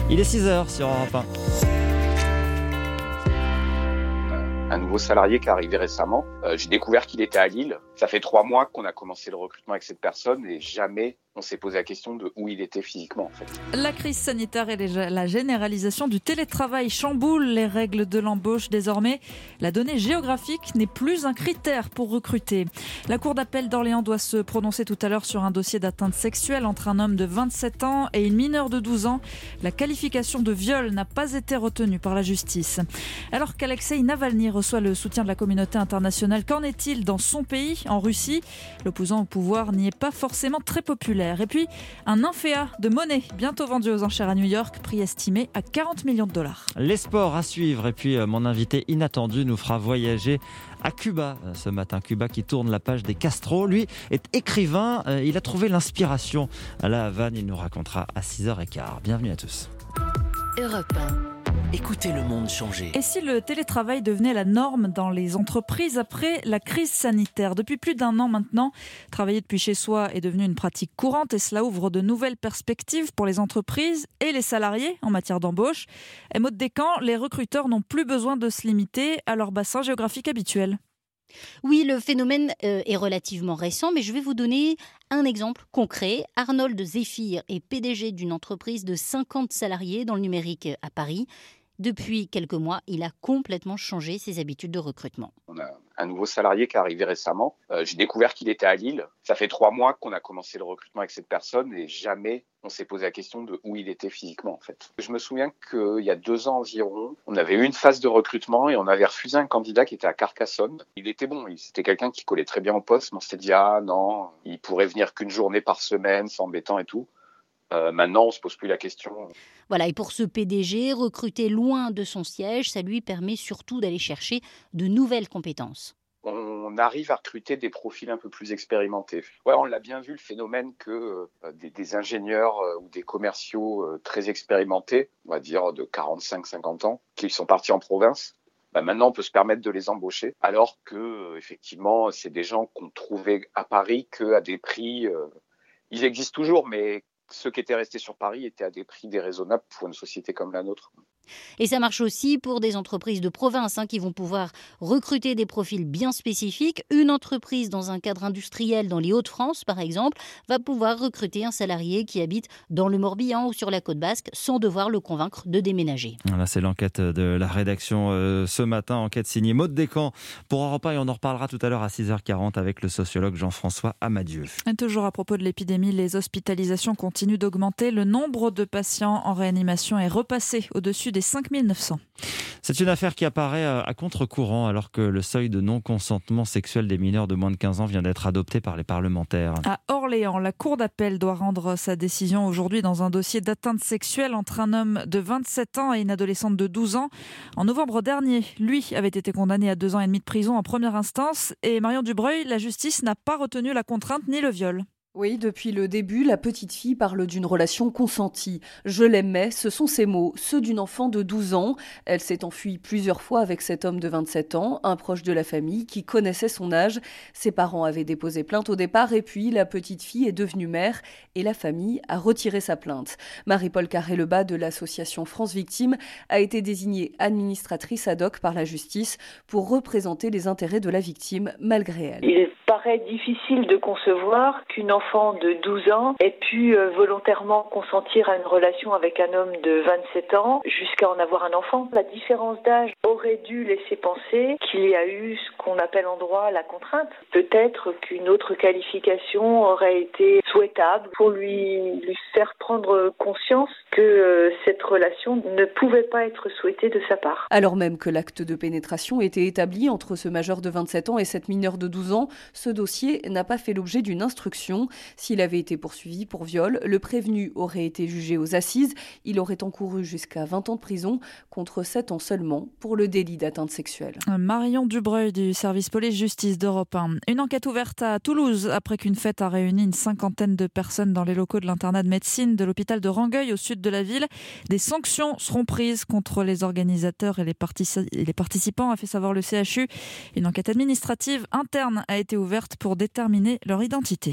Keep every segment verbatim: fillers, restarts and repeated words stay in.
Il est six heures sur Europe un. Un nouveau salarié qui est arrivé récemment. Euh, j'ai découvert qu'il était à Lille. Ça fait trois mois qu'on a commencé le recrutement avec cette personne et jamais on s'est posé la question de où il était physiquement en fait. La crise sanitaire et la généralisation du télétravail chamboulent les règles de l'embauche désormais. La donnée géographique n'est plus un critère pour recruter. La Cour d'appel d'Orléans doit se prononcer tout à l'heure sur un dossier d'atteinte sexuelle entre un homme de vingt-sept ans et une mineure de douze ans. La qualification de viol n'a pas été retenue par la justice. Alors qu'Alexeï Navalny reçoit le soutien de la communauté internationale, qu'en est-il dans son pays, en Russie ? L'opposant au pouvoir n'y est pas forcément très populaire. Et puis, un nymphéa de monnaie bientôt vendu aux enchères à New York, prix estimé à quarante millions de dollars. Les sports à suivre. Et puis, mon invité inattendu nous fera voyager à Cuba ce matin. Cuba qui tourne la page des Castro. Lui est écrivain. Il a trouvé l'inspiration à La Havane. Il nous racontera à six heures quinze. Bienvenue à tous. Europe un. Écoutez le monde changer. Et si le télétravail devenait la norme dans les entreprises après la crise sanitaire ? Depuis plus d'un an maintenant, travailler depuis chez soi est devenu une pratique courante et cela ouvre de nouvelles perspectives pour les entreprises et les salariés en matière d'embauche. Et Maud Descamps, les recruteurs n'ont plus besoin de se limiter à leur bassin géographique habituel. Oui, le phénomène euh, est relativement récent, mais je vais vous donner un exemple concret. Arnold Zéphir est P D G d'une entreprise de cinquante salariés dans le numérique à Paris. Depuis quelques mois, il a complètement changé ses habitudes de recrutement. On a un nouveau salarié qui est arrivé récemment. Euh, j'ai découvert qu'il était à Lille. Ça fait trois mois qu'on a commencé le recrutement avec cette personne et jamais on s'est posé la question de où il était physiquement en fait. Je me souviens qu'il y a deux ans environ, on avait eu une phase de recrutement et on avait refusé un candidat qui était à Carcassonne. Il était bon, c'était quelqu'un qui collait très bien au poste, mais on s'est dit ah non, il pourrait venir qu'une journée par semaine, c'est embêtant et tout. Euh, maintenant, on se pose plus la question. Voilà, et pour ce P D G, recruter loin de son siège, ça lui permet surtout d'aller chercher de nouvelles compétences. On arrive à recruter des profils un peu plus expérimentés. Ouais, on l'a bien vu, le phénomène que euh, des, des ingénieurs euh, ou des commerciaux euh, très expérimentés, on va dire de quarante-cinq à cinquante ans, qui sont partis en province, bah maintenant on peut se permettre de les embaucher, alors que euh, effectivement, c'est des gens qu'on trouvait à Paris qu'à des prix... Euh, ils existent toujours, mais ceux qui étaient restés sur Paris étaient à des prix déraisonnables pour une société comme la nôtre. Et ça marche aussi pour des entreprises de province hein, qui vont pouvoir recruter des profils bien spécifiques. Une entreprise dans un cadre industriel dans les Hauts-de-France, par exemple, va pouvoir recruter un salarié qui habite dans le Morbihan ou sur la côte basque sans devoir le convaincre de déménager. Voilà, c'est l'enquête de la rédaction euh, ce matin, enquête signée Maud Descamps pour Europe un et on en reparlera tout à l'heure à six heures quarante avec le sociologue Jean-François Amadieu. Et toujours à propos de l'épidémie, les hospitalisations continuent d'augmenter. Le nombre de patients en réanimation est repassé au-dessus des cinq mille neuf cents. C'est une affaire qui apparaît à contre-courant alors que le seuil de non-consentement sexuel des mineurs de moins de quinze ans vient d'être adopté par les parlementaires. À Orléans, la Cour d'appel doit rendre sa décision aujourd'hui dans un dossier d'atteinte sexuelle entre un homme de vingt-sept ans et une adolescente de douze ans. En novembre dernier, lui avait été condamné à deux ans et demi de prison en première instance et Marion Dubreuil, la justice n'a pas retenu la contrainte ni le viol. Oui, depuis le début, la petite fille parle d'une relation consentie. Je l'aimais, ce sont ses mots, ceux d'une enfant de douze ans. Elle s'est enfuie plusieurs fois avec cet homme de vingt-sept ans, un proche de la famille qui connaissait son âge. Ses parents avaient déposé plainte au départ et puis la petite fille est devenue mère et la famille a retiré sa plainte. Marie-Paul Carré-Lebas de l'association France Victimes a été désignée administratrice ad hoc par la justice pour représenter les intérêts de la victime malgré elle. Il paraît difficile de concevoir qu'une enfant de douze ans ait pu euh, volontairement consentir à une relation avec un homme de vingt-sept ans jusqu'à en avoir un enfant. La différence d'âge aurait dû laisser penser qu'il y a eu ce qu'on appelle en droit la contrainte. Peut-être qu'une autre qualification aurait été souhaitable pour lui, lui faire prendre conscience que euh, cette relation ne pouvait pas être souhaitée de sa part. Alors même que l'acte de pénétration était établi entre ce majeur de vingt-sept ans et cette mineure de douze ans, ce dossier n'a pas fait l'objet d'une instruction. S'il avait été poursuivi pour viol, le prévenu aurait été jugé aux assises. Il aurait encouru jusqu'à vingt ans de prison contre sept ans seulement pour le délit d'atteinte sexuelle. Marion Dubreuil du service police-justice d'Europe un. Une enquête ouverte à Toulouse après qu'une fête a réuni une cinquantaine de personnes dans les locaux de l'internat de médecine de l'hôpital de Rangueil au sud de la ville. Des sanctions seront prises contre les organisateurs et les, partici- et les participants, a fait savoir le C H U. Une enquête administrative interne a été ouverte pour déterminer leur identité.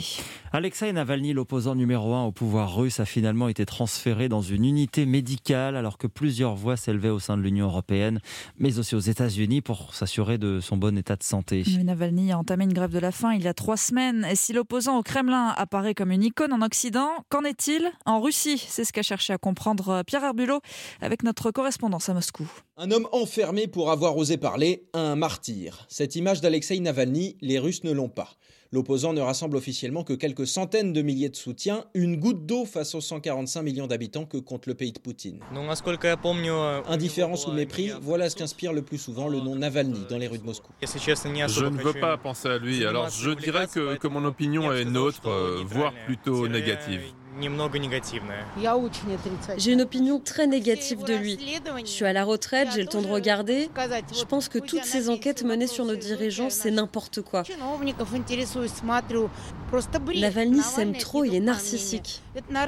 Alexeï Navalny, l'opposant numéro un au pouvoir russe, a finalement été transféré dans une unité médicale alors que plusieurs voix s'élevaient au sein de l'Union européenne, mais aussi aux États-Unis pour s'assurer de son bon état de santé. Mais Navalny a entamé une grève de la faim il y a trois semaines. Et si l'opposant au Kremlin apparaît comme une icône en Occident, qu'en est-il en Russie? C'est ce qu'a cherché à comprendre Pierre Herbulot avec notre correspondance à Moscou. Un homme enfermé pour avoir osé parler, un martyr. Cette image d'Alexeï Navalny, les Russes ne l'ont pas. L'opposant ne rassemble officiellement que quelques centaines de milliers de soutiens, une goutte d'eau face aux cent quarante-cinq millions d'habitants que compte le pays de Poutine. Indifférence ou mépris, voilà ce qu'inspire le plus souvent le nom Navalny dans les rues de Moscou. Je ne veux pas penser à lui, alors je dirais que, que mon opinion est neutre, euh, voire plutôt négative. J'ai une opinion très négative de lui. Je suis à la retraite, j'ai le temps de regarder. Je pense que toutes ces enquêtes menées sur nos dirigeants, c'est n'importe quoi. Navalny s'aime trop, il est narcissique.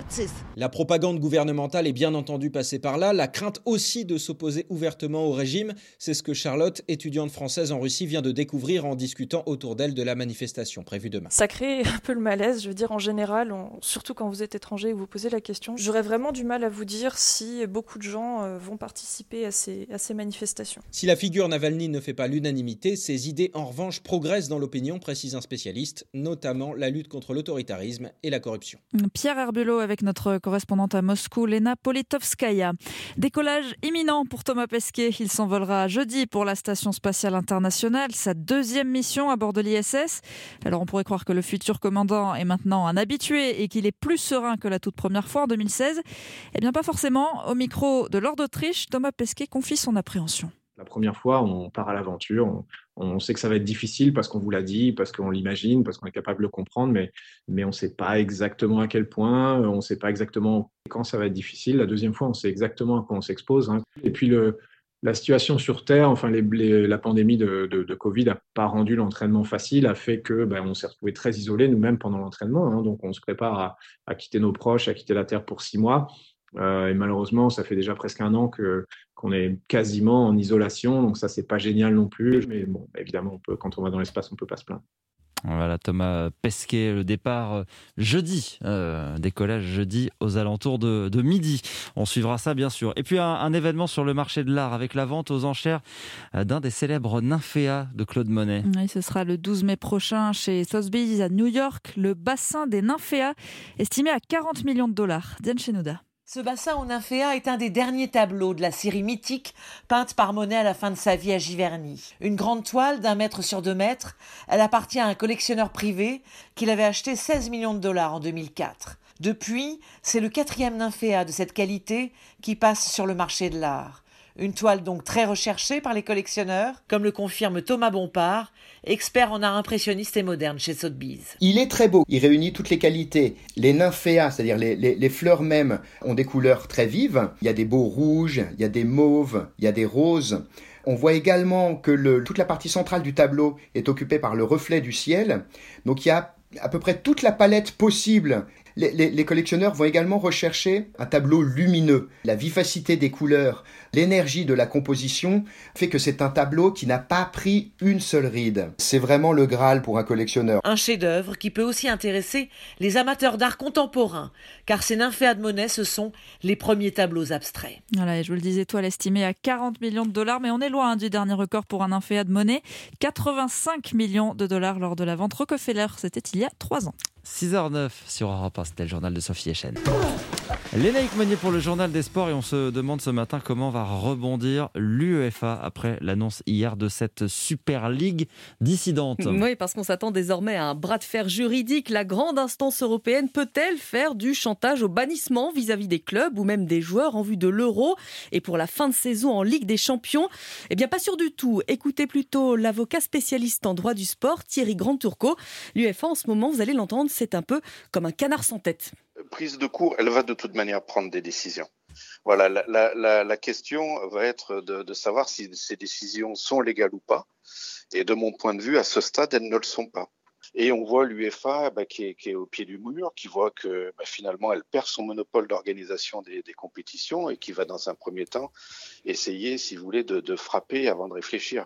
La propagande gouvernementale est bien entendu passée par là, la crainte aussi de s'opposer ouvertement au régime, c'est ce que Charlotte, étudiante française en Russie, vient de découvrir en discutant autour d'elle de la manifestation prévue demain. Ça crée un peu le malaise, je veux dire en général, on, surtout quand vous êtes étranger et vous posez la question. J'aurais vraiment du mal à vous dire si beaucoup de gens euh, vont participer à ces, à ces manifestations. Si la figure Navalny ne fait pas l'unanimité, ses idées en revanche progressent dans l'opinion, précise un spécialiste, notamment la lutte contre l'autoritarisme et la corruption. Pierre Herbulot avec notre correspondante à Moscou, Lena Politovskaya. Décollage imminent pour Thomas Pesquet. Il s'envolera jeudi pour la Station spatiale internationale, sa deuxième mission à bord de l'I S S. Alors on pourrait croire que le futur commandant est maintenant un habitué et qu'il est plus serein que la toute première fois en deux mille seize. Eh bien pas forcément. Au micro de Lord d'Autriche, Thomas Pesquet confie son appréhension. La première fois, on part à l'aventure, on, on sait que ça va être difficile parce qu'on vous l'a dit, parce qu'on l'imagine, parce qu'on est capable de le comprendre, mais, mais on ne sait pas exactement à quel point, on ne sait pas exactement quand ça va être difficile. La deuxième fois, on sait exactement à quoi on s'expose. Hein. Et puis le, la situation sur Terre, enfin les, les, la pandémie de, de, de Covid n'a pas rendu l'entraînement facile, a fait que ben, on s'est retrouvés très isolés nous-mêmes pendant l'entraînement. Hein. Donc on se prépare à, à quitter nos proches, à quitter la Terre pour six mois. Euh, et malheureusement, ça fait déjà presque un an que qu'on est quasiment en isolation, donc ça c'est pas génial non plus. Mais bon, évidemment, on peut, quand on va dans l'espace, on peut pas se plaindre. Voilà Thomas Pesquet, le départ jeudi, euh, décollage jeudi aux alentours de, de midi. On suivra ça bien sûr. Et puis un, un événement sur le marché de l'art avec la vente aux enchères d'un des célèbres nymphéas de Claude Monet. Oui, ce sera le douze mai prochain chez Sotheby's à New York. Le bassin des nymphéas estimé à quarante millions de dollars. Diane Chenouda. Ce bassin aux nymphéas est un des derniers tableaux de la série mythique peinte par Monet à la fin de sa vie à Giverny. Une grande toile d'un mètre sur deux mètres, elle appartient à un collectionneur privé qui l'avait acheté seize millions de dollars en deux mille quatre. Depuis, c'est le quatrième nymphéa de cette qualité qui passe sur le marché de l'art. Une toile donc très recherchée par les collectionneurs, comme le confirme Thomas Bompard, expert en art impressionniste et moderne chez Sotheby's. Il est très beau, il réunit toutes les qualités. Les nymphéas, c'est-à-dire les, les, les fleurs mêmes, ont des couleurs très vives. Il y a des beaux rouges, il y a des mauves, il y a des roses. On voit également que le, toute la partie centrale du tableau est occupée par le reflet du ciel. Donc il y a à peu près toute la palette possible. Les, les, les collectionneurs vont également rechercher un tableau lumineux. La vivacité des couleurs, l'énergie de la composition fait que c'est un tableau qui n'a pas pris une seule ride. C'est vraiment le Graal pour un collectionneur. Un chef-d'œuvre qui peut aussi intéresser les amateurs d'art contemporain, car ces nymphéas de Monet, ce sont les premiers tableaux abstraits. Voilà, et je vous le disais, toile estimée à quarante millions de dollars, mais on est loin du dernier record pour un nymphéa de Monet. quatre-vingt-cinq millions de dollars lors de la vente Rockefeller, c'était il y a trois ans. six heures neuf sur Europe un, c'était le journal de Sophie Echen. Lénaïque Monnier pour le journal des sports et on se demande ce matin comment va rebondir l'UEFA après l'annonce hier de cette Super League dissidente. Oui, parce qu'on s'attend désormais à un bras de fer juridique. La grande instance européenne peut-elle faire du chantage au bannissement vis-à-vis des clubs ou même des joueurs en vue de l'Euro et pour la fin de saison en Ligue des Champions? Eh bien, pas sûr du tout. Écoutez plutôt l'avocat spécialiste en droit du sport, Thierry Grandturco. L'UEFA, en ce moment, vous allez l'entendre, c'est un peu comme un canard sans tête. Prise de court, elle va de toute manière prendre des décisions. Voilà, la, la, la, la question va être de, de savoir si ces décisions sont légales ou pas. Et de mon point de vue, à ce stade, elles ne le sont pas. Et on voit l'UEFA bah, qui, est, qui est au pied du mur, qui voit que bah, finalement, elle perd son monopole d'organisation des, des compétitions et qui va dans un premier temps essayer, si vous voulez, de, de frapper avant de réfléchir, quoi.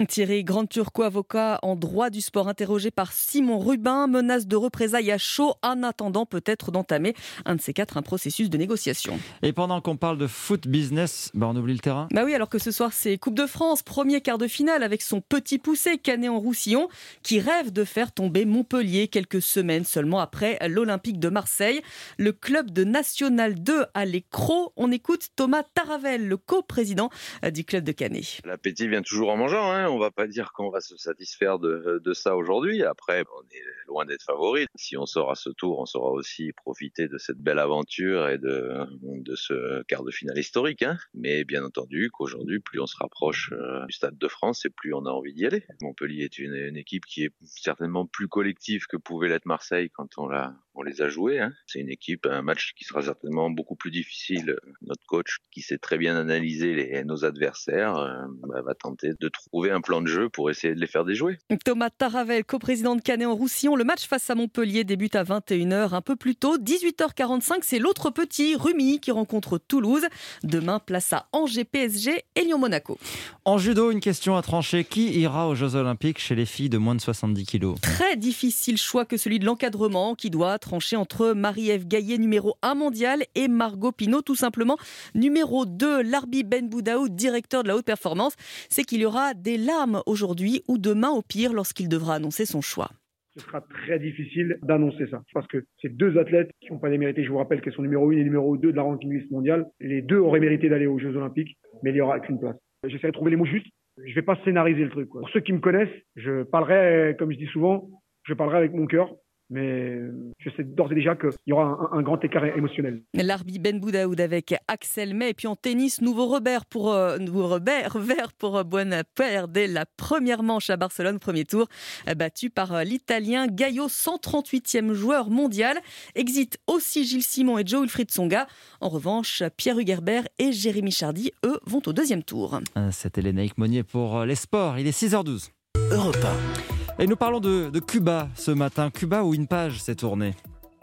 Thierry Grandturco, avocat en droit du sport, interrogé par Simon Rubin, menace de représailles à chaud en attendant peut-être d'entamer un de ces quatre un processus de négociation. Et pendant qu'on parle de foot business, bah on oublie le terrain. Bah oui, alors que ce soir c'est Coupe de France, premier quart de finale avec son petit poussé Canet-en-Roussillon qui rêve de faire tomber Montpellier quelques semaines seulement après l'Olympique de Marseille. Le club de National deux à l'écro. On écoute Thomas Taravel, le coprésident du club de Canet. L'appétit vient toujours en mangeant, hein. On va pas dire qu'on va se satisfaire de, de ça aujourd'hui. Après, on est loin d'être favori. Si on sort à ce tour, on saura aussi profiter de cette belle aventure et de, de ce quart de finale historique, hein. Mais bien entendu qu'aujourd'hui, plus on se rapproche euh, du Stade de France et plus on a envie d'y aller. Montpellier est une, une équipe qui est certainement plus collective que pouvait l'être Marseille quand on, l'a, on les a joués, hein. C'est une équipe, un match qui sera certainement beaucoup plus difficile. Notre coach, qui sait très bien analyser les, nos adversaires, euh, bah, va tenter de trouver un plan de jeu pour essayer de les faire déjouer. Thomas Taravel, coprésident de Canet-en-Roussillon. Le match face à Montpellier débute à vingt et une heures un peu plus tôt. dix-huit heures quarante-cinq, c'est l'autre petit, Rumilly, qui rencontre Toulouse. Demain, place à Angers P S G et Lyon-Monaco. En judo, une question à trancher. Qui ira aux Jeux Olympiques chez les filles de moins de soixante-dix kilos ? Très difficile choix que celui de l'encadrement qui doit trancher entre Marie-Ève Gaillet, numéro un mondial, et Margot Pinault, tout simplement numéro deux. Larbi Ben Boudaoud, directeur de la haute performance, c'est qu'il y aura des larmes aujourd'hui ou demain au pire lorsqu'il devra annoncer son choix. Ce sera très difficile d'annoncer ça, parce que c'est deux athlètes qui n'ont pas mérité. Je vous rappelle qu'elles sont numéro un et numéro deux de la ranking list mondiale. Les deux auraient mérité d'aller aux Jeux Olympiques, mais il n'y aura qu'une place. J'essaierai de trouver les mots justes. Je ne vais pas scénariser le truc, quoi. Pour ceux qui me connaissent, je parlerai, comme je dis souvent, je parlerai avec mon cœur. Mais je sais d'ores et déjà qu'il y aura un, un grand écart émotionnel. Larbi Ben Boudaoud avec Axel May. Et puis en tennis, nouveau revers pour, euh, nouveau revers, revers pour Buena Perde. La première manche à Barcelone, premier tour, battu par l'Italien Gaio, cent trente-huitième joueur mondial. Exit aussi Gilles Simon et Jo-Wilfried Tsonga. En revanche, Pierre Hugerbert et Jérémy Chardy, eux, vont au deuxième tour. C'était Lénaïque Monnier pour les sports. Il est six heures douze. Europe un. Et nous parlons de, de Cuba ce matin. Cuba où une page s'est tournée.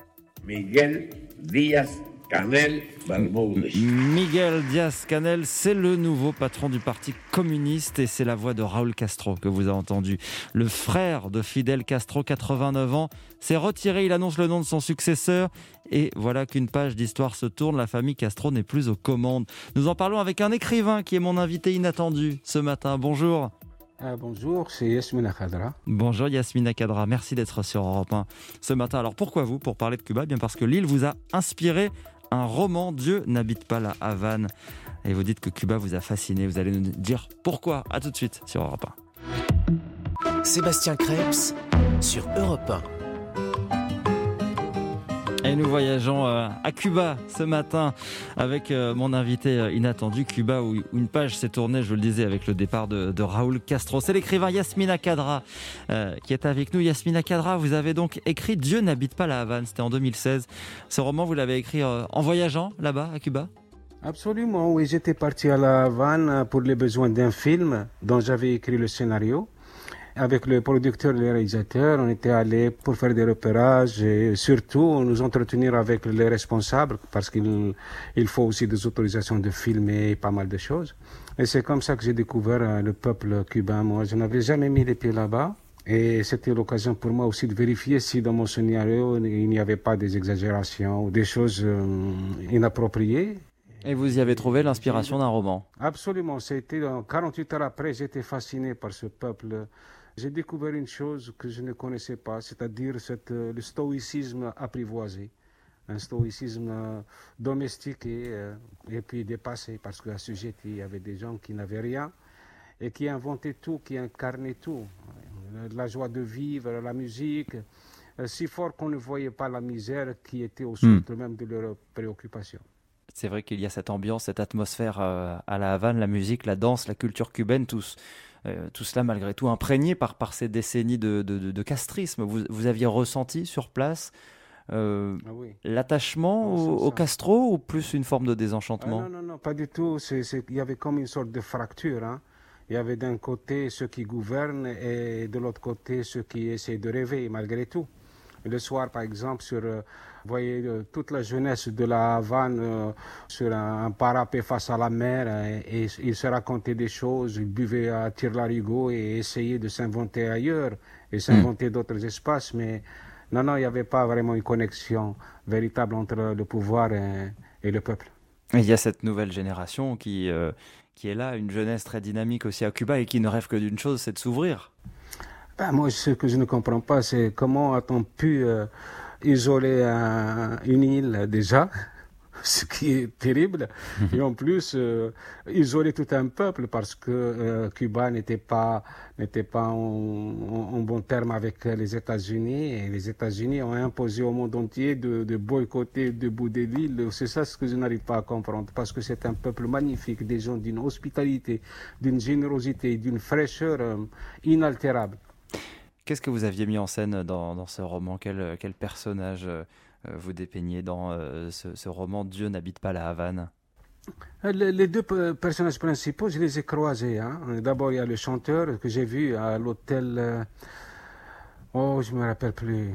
Miguel Díaz-Canel Bermúdez. Miguel Díaz-Canel, c'est le nouveau patron du Parti communiste et c'est la voix de Raúl Castro que vous avez entendu. Le frère de Fidel Castro, quatre-vingt-neuf ans, s'est retiré. Il annonce le nom de son successeur. Et voilà qu'une page d'histoire se tourne. La famille Castro n'est plus aux commandes. Nous en parlons avec un écrivain qui est mon invité inattendu ce matin. Bonjour. Euh, bonjour, c'est Yasmina Khadra. Bonjour Yasmina Khadra, merci d'être sur Europe un ce matin. Alors pourquoi vous, pour parler de Cuba ? Bien parce que l'île vous a inspiré un roman, Dieu n'habite pas la Havane. Et vous dites que Cuba vous a fasciné, vous allez nous dire pourquoi. À tout de suite sur Europe un. Sébastien Krebs sur Europe un. Et nous voyageons à Cuba ce matin avec mon invité inattendu. Cuba où une page s'est tournée, je vous le disais, avec le départ de, de Raúl Castro. C'est l'écrivain Yasmina Khadra euh, qui est avec nous. Yasmina Khadra, vous avez donc écrit Dieu n'habite pas la Havane, c'était en deux mille seize. Ce roman, vous l'avez écrit euh, en voyageant là-bas à Cuba ? Absolument, oui. J'étais parti à la Havane pour les besoins d'un film dont j'avais écrit le scénario. Avec le producteur et le réalisateur, on était allés pour faire des repérages et surtout nous entretenir avec les responsables parce qu'il il faut aussi des autorisations de filmer pas mal de choses. Et c'est comme ça que j'ai découvert le peuple cubain. Moi, je n'avais jamais mis les pieds là-bas et c'était l'occasion pour moi aussi de vérifier si dans mon scénario il n'y avait pas des exagérations ou des choses euh, inappropriées. Et vous y avez trouvé l'inspiration d'un roman ? Absolument. C'était quarante-huit heures après, j'étais fasciné par ce peuple. J'ai découvert une chose que je ne connaissais pas, c'est-à-dire cette, le stoïcisme apprivoisé, un stoïcisme domestiqué euh, et puis dépassé, parce qu'à ce sujet, il y avait des gens qui n'avaient rien et qui inventaient tout, qui incarnaient tout. La joie de vivre, la musique, si fort qu'on ne voyait pas la misère qui était au centre mmh. même de leurs préoccupations. C'est vrai qu'il y a cette ambiance, cette atmosphère euh, à la Havane, la musique, la danse, la culture cubaine, tous. Euh, tout cela malgré tout imprégné par, par ces décennies de, de, de, de castrisme. Vous, vous aviez ressenti sur place euh, ah oui. l'attachement non, au, au Castro ou plus une forme de désenchantement ? ah Non, non, non, pas du tout. C'est, c'est, il y avait comme une sorte de fracture. Hein. Il y avait d'un côté ceux qui gouvernent et de l'autre côté ceux qui essaient de rêver malgré tout. Le soir, par exemple, sur euh, Vous voyez euh, toute la jeunesse de la Havane euh, sur un, un parapet face à la mer euh, et, et ils se racontaient des choses, ils buvaient à tire-larigot et essayaient de s'inventer ailleurs et s'inventer mmh. d'autres espaces. Mais non, non, il n'y avait pas vraiment une connexion véritable entre le pouvoir et, et le peuple. Et il y a cette nouvelle génération qui, euh, qui est là, une jeunesse très dynamique aussi à Cuba et qui ne rêve que d'une chose, c'est de s'ouvrir. Ben, moi, ce que je ne comprends pas, c'est comment a-t-on pu euh, isoler un, une île déjà, ce qui est terrible, mmh. et en plus euh, isoler tout un peuple parce que euh, Cuba n'était pas, n'était pas en, en, en bon terme avec les États-Unis et les États-Unis ont imposé au monde entier de, de boycotter de bout des villes. C'est ça ce que je n'arrive pas à comprendre parce que c'est un peuple magnifique, des gens d'une hospitalité, d'une générosité, d'une fraîcheur euh, inaltérable. Qu'est-ce que vous aviez mis en scène dans, dans ce roman ? Quel, quel personnage euh, vous dépeignez dans euh, ce, ce roman « Dieu n'habite pas la Havane » ? Les, les deux personnages principaux, je les ai croisés. Hein. D'abord, il y a le chanteur que j'ai vu à l'hôtel... Euh, oh, je ne me rappelle plus.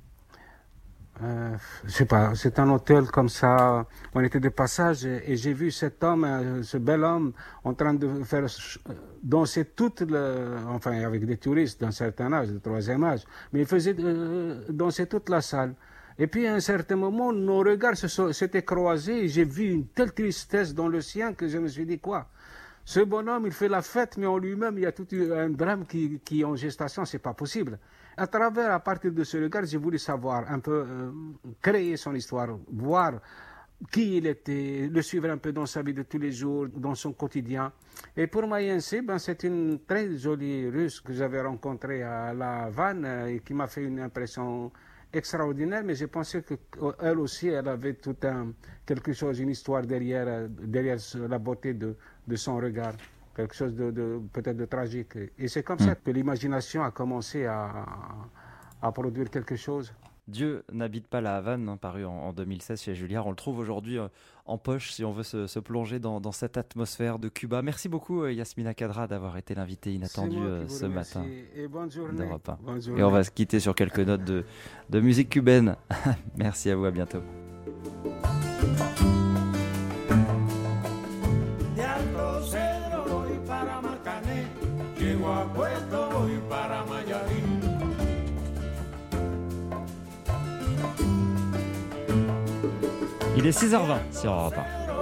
Euh, je sais pas, c'est un hôtel comme ça, on était de passage et, et j'ai vu cet homme, ce bel homme, en train de faire danser toute le, enfin avec des touristes d'un certain âge, de troisième âge, mais il faisait euh, danser toute la salle. Et puis à un certain moment, nos regards se sont, s'étaient croisés et j'ai vu une telle tristesse dans le sien que je me suis dit quoi ? Ce bonhomme, il fait la fête, mais en lui-même, il y a tout un drame qui, qui est en gestation, c'est pas possible. À travers, à partir de ce regard, j'ai voulu savoir un peu, euh, créer son histoire, voir qui il était, le suivre un peu dans sa vie de tous les jours, dans son quotidien. Et pour Mayense, ben, c'est une très jolie Russe que j'avais rencontrée à la Havane et qui m'a fait une impression extraordinaire, mais j'ai pensé qu'elle aussi, elle avait tout un, quelque chose, une histoire derrière, derrière la beauté de, de son regard, quelque chose de, de peut-être de tragique. Et c'est comme mmh. ça que l'imagination a commencé à, à produire quelque chose. Dieu n'habite pas la Havane, hein, paru en, en deux mille seize chez Julliard. On le trouve aujourd'hui euh, en poche si on veut se, se plonger dans, dans cette atmosphère de Cuba. Merci beaucoup euh, Yasmina Kadra d'avoir été l'invitée inattendue euh, ce matin et bonne journée. d'Europe un. Bonne journée. Et on va se quitter sur quelques notes de, de musique cubaine. Merci à vous, à bientôt. Il est six heures vingt sur Europe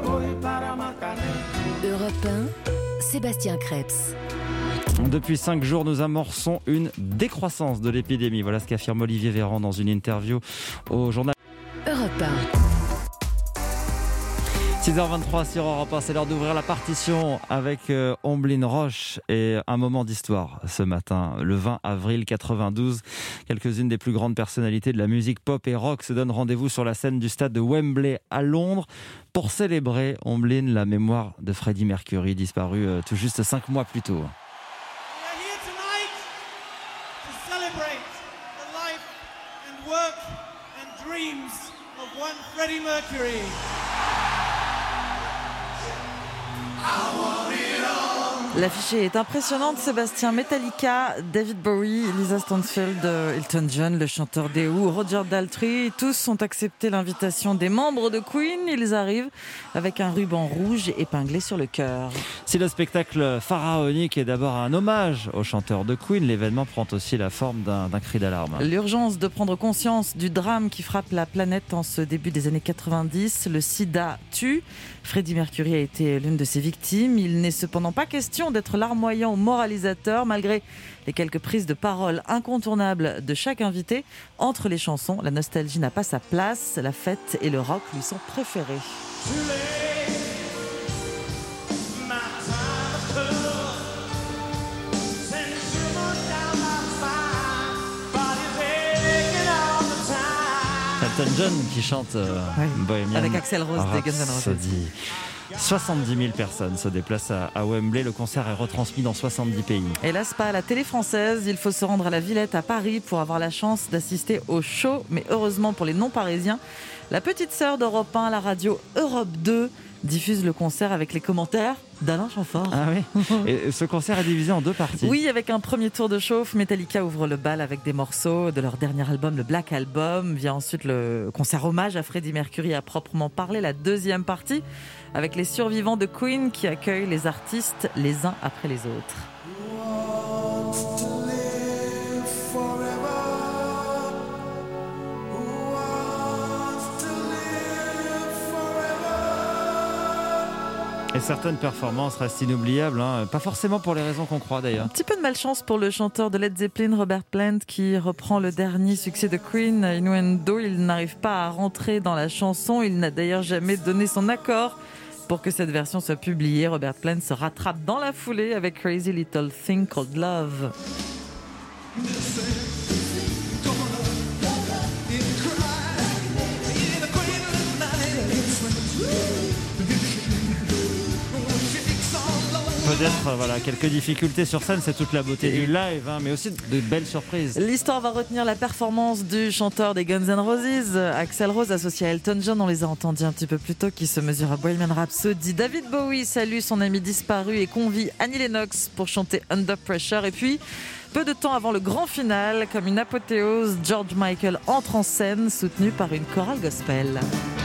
un. Europe un, Sébastien Krebs. Depuis cinq jours, nous amorçons une décroissance de l'épidémie. Voilà ce qu'affirme Olivier Véran dans une interview au journal Europe un. six heures vingt-trois sur Europe un, c'est l'heure d'ouvrir la partition avec euh, Omblin Roche et un moment d'histoire ce matin. Le vingt avril quatre-vingt-douze, quelques-unes des plus grandes personnalités de la musique pop et rock se donnent rendez-vous sur la scène du stade de Wembley à Londres pour célébrer, Omblin, la mémoire de Freddie Mercury, disparu euh, tout juste cinq mois plus tôt. Freddie Mercury. L'affiche est impressionnante, Sébastien. Metallica, David Bowie, Lisa Stansfield, Elton John, le chanteur des Who, Roger Daltrey, tous ont accepté l'invitation des membres de Queen. Ils arrivent avec un ruban rouge épinglé sur le cœur. Si le spectacle pharaonique est d'abord un hommage aux chanteurs de Queen, l'événement prend aussi la forme d'un, d'un cri d'alarme. L'urgence de prendre conscience du drame qui frappe la planète en ce début des années quatre-vingt-dix. Le sida tue. Freddie Mercury a été l'une de ses victimes. Il n'est cependant pas question d'être larmoyant ou moralisateur, malgré les quelques prises de parole incontournables de chaque invité. Entre les chansons, la nostalgie n'a pas sa place. La fête et le rock lui sont préférés. Elton John qui chante euh, oui, Bohemian avec Axl Rose des Guns N' Roses. soixante-dix mille personnes se déplacent à, à Wembley. Le concert est retransmis dans soixante-dix pays. Hélas, pas à la télé française. Il faut se rendre à la Villette à Paris pour avoir la chance d'assister au show. Mais heureusement pour les non-parisiens, la petite sœur d'Europe un, la radio Europe deux, diffuse le concert avec les commentaires d'Alain Chamfort. Ah oui. Et ce concert est divisé en deux parties. Oui, avec un premier tour de chauffe, Metallica ouvre le bal avec des morceaux de leur dernier album, le Black Album. Vient ensuite le concert hommage à Freddie Mercury à proprement parler, la deuxième partie, avec les survivants de Queen qui accueillent les artistes les uns après les autres. Et certaines performances restent inoubliables, hein. Pas forcément pour les raisons qu'on croit d'ailleurs. Un petit peu de malchance pour le chanteur de Led Zeppelin, Robert Plant, qui reprend le dernier succès de Queen, Innuendo. Il n'arrive pas à rentrer dans la chanson, il n'a d'ailleurs jamais donné son accord pour que cette version soit publiée. Robert Plant se rattrape dans la foulée avec Crazy Little Thing Called Love. Peut-être voilà, quelques difficultés sur scène, c'est toute la beauté du live, hein, mais aussi de belles surprises. L'histoire va retenir la performance du chanteur des Guns N' Roses, Axl Rose, associé à Elton John, on les a entendus un petit peu plus tôt, qui se mesure à Bohemian Rhapsody. David Bowie salue son ami disparu et convie Annie Lennox pour chanter Under Pressure. Et puis, peu de temps avant le grand final, comme une apothéose, George Michael entre en scène, soutenu par une chorale gospel.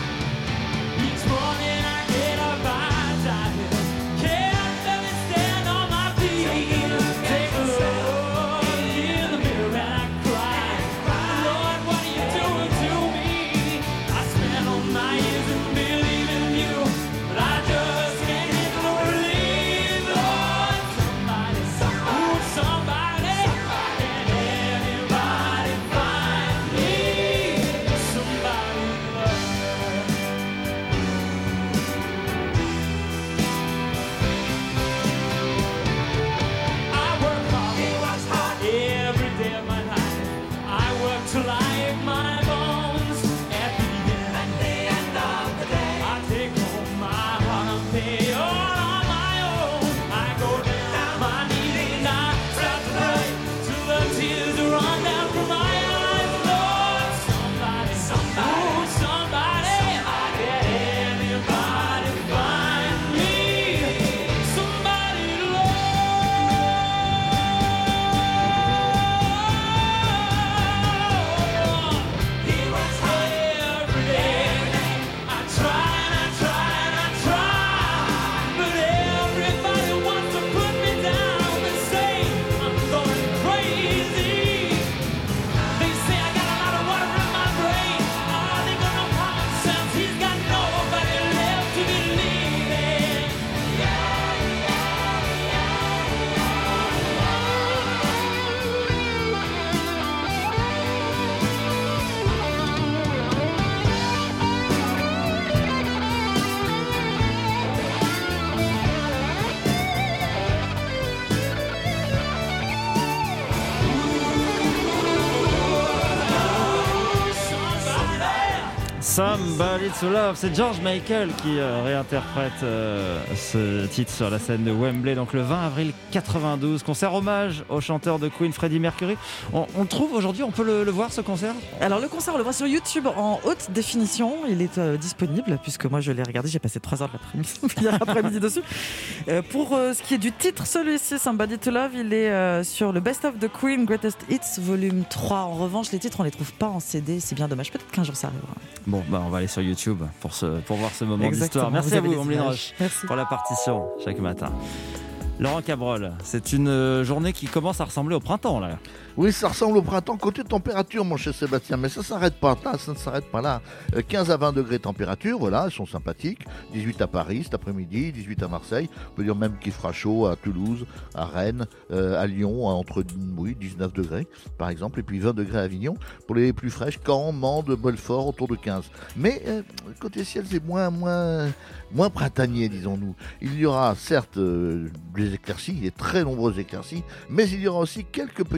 Somebody to Love, c'est George Michael qui euh, réinterprète euh, ce titre sur la scène de Wembley, donc le vingt avril quatre-vingt-douze. Concert hommage au chanteur de Queen, Freddie Mercury. On, on le trouve aujourd'hui, on peut le, le voir ce concert ? Alors le concert, on le voit sur YouTube en haute définition. Il est euh, disponible puisque moi je l'ai regardé, j'ai passé trois heures de l'après-midi, hier après-midi dessus. Euh, pour euh, ce qui est du titre, celui-ci, Somebody to Love, il est euh, sur le Best of the Queen Greatest Hits volume trois. En revanche, les titres, on les trouve pas en C D, c'est bien dommage. Peut-être qu'un jour ça arrivera. Bon, bah on va aller sur YouTube pour, ce, pour voir ce moment Exactement. d'histoire. Merci Vous à avez vous, les Omeline images. Roche, Merci. pour la partition chaque matin. Laurent Cabrol, c'est une journée qui commence à ressembler au printemps, là. Oui, ça ressemble au printemps. Côté température, mon cher Sébastien, mais ça ne s'arrête pas là, ça ne s'arrête pas là. Euh, quinze à vingt degrés température, voilà, elles sont sympathiques. dix-huit à Paris cet après-midi, dix-huit à Marseille. On peut dire même qu'il fera chaud à Toulouse, à Rennes, euh, à Lyon, à entre oui, dix-neuf degrés, par exemple, et puis vingt degrés à Avignon. Pour les plus fraîches, Caen, Mende, Belfort, autour de quinze. Mais euh, côté ciel, c'est moins, moins, moins printanier, disons-nous. Il y aura certes euh, des éclaircies, des très nombreuses éclaircies, mais il y aura aussi quelques petites averses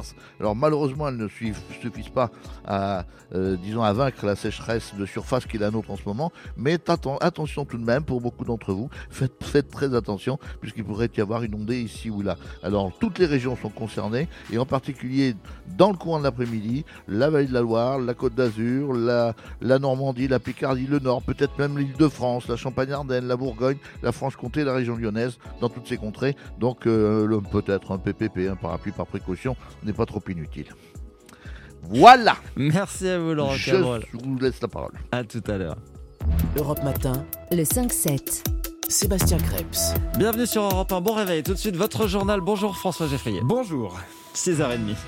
mars. Alors malheureusement, elles ne suivent, suffisent pas à, euh, disons, à vaincre la sécheresse de surface qui est la nôtre en ce moment, mais atten- attention tout de même pour beaucoup d'entre vous, faites, faites très attention puisqu'il pourrait y avoir une ondée ici ou là. Alors toutes les régions sont concernées et en particulier dans le courant de l'après-midi, la Vallée de la Loire, la Côte d'Azur, la, la Normandie, la Picardie, le Nord, peut-être même l'Île-de-France, la Champagne-Ardenne, la Bourgogne, la Franche-Comté, la région lyonnaise, dans toutes ces contrées. Donc euh, le, peut-être un P P P, un parapluie par précaution, n'est pas trop inutile. Voilà. Merci à vous, Laurent Je Cabrol. vous laisse la parole. À tout à l'heure. Europe Matin, le cinq sept. Sébastien Krebs. Bienvenue sur Europe un. Bon réveil. Tout de suite, votre journal. Bonjour François Geffrier. Bonjour. six heures trente.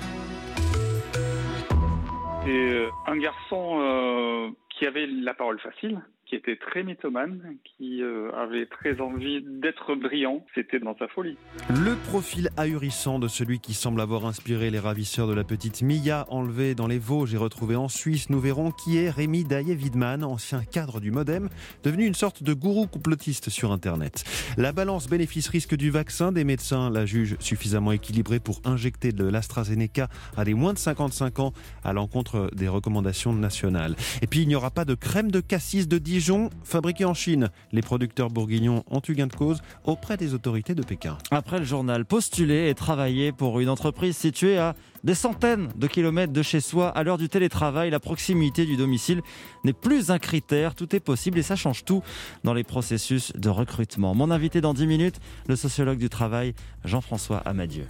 C'est un garçon euh, qui avait la parole facile, qui était très mythomane, qui euh, avait très envie d'être brillant. C'était dans sa folie. Le profil ahurissant de celui qui semble avoir inspiré les ravisseurs de la petite Mia enlevée dans les Vosges et retrouvée en Suisse. Nous verrons qui est Rémi Daillet-Widman, ancien cadre du Modem, devenu une sorte de gourou complotiste sur Internet. La balance bénéfice-risque du vaccin, des médecins la jugent suffisamment équilibrée pour injecter de l'AstraZeneca à des moins de cinquante-cinq ans à l'encontre des recommandations nationales. Et puis il n'y aura pas de crème de cassis de Dijon fabriquée en Chine. Les producteurs bourguignons ont eu gain de cause auprès des autorités de Pékin. Après le journal, postuler et travailler pour une entreprise située à des centaines de kilomètres de chez soi. À l'heure du télétravail, la proximité du domicile n'est plus un critère. Tout est possible et ça change tout dans les processus de recrutement. Mon invité dans dix minutes, le sociologue du travail, Jean-François Amadieu.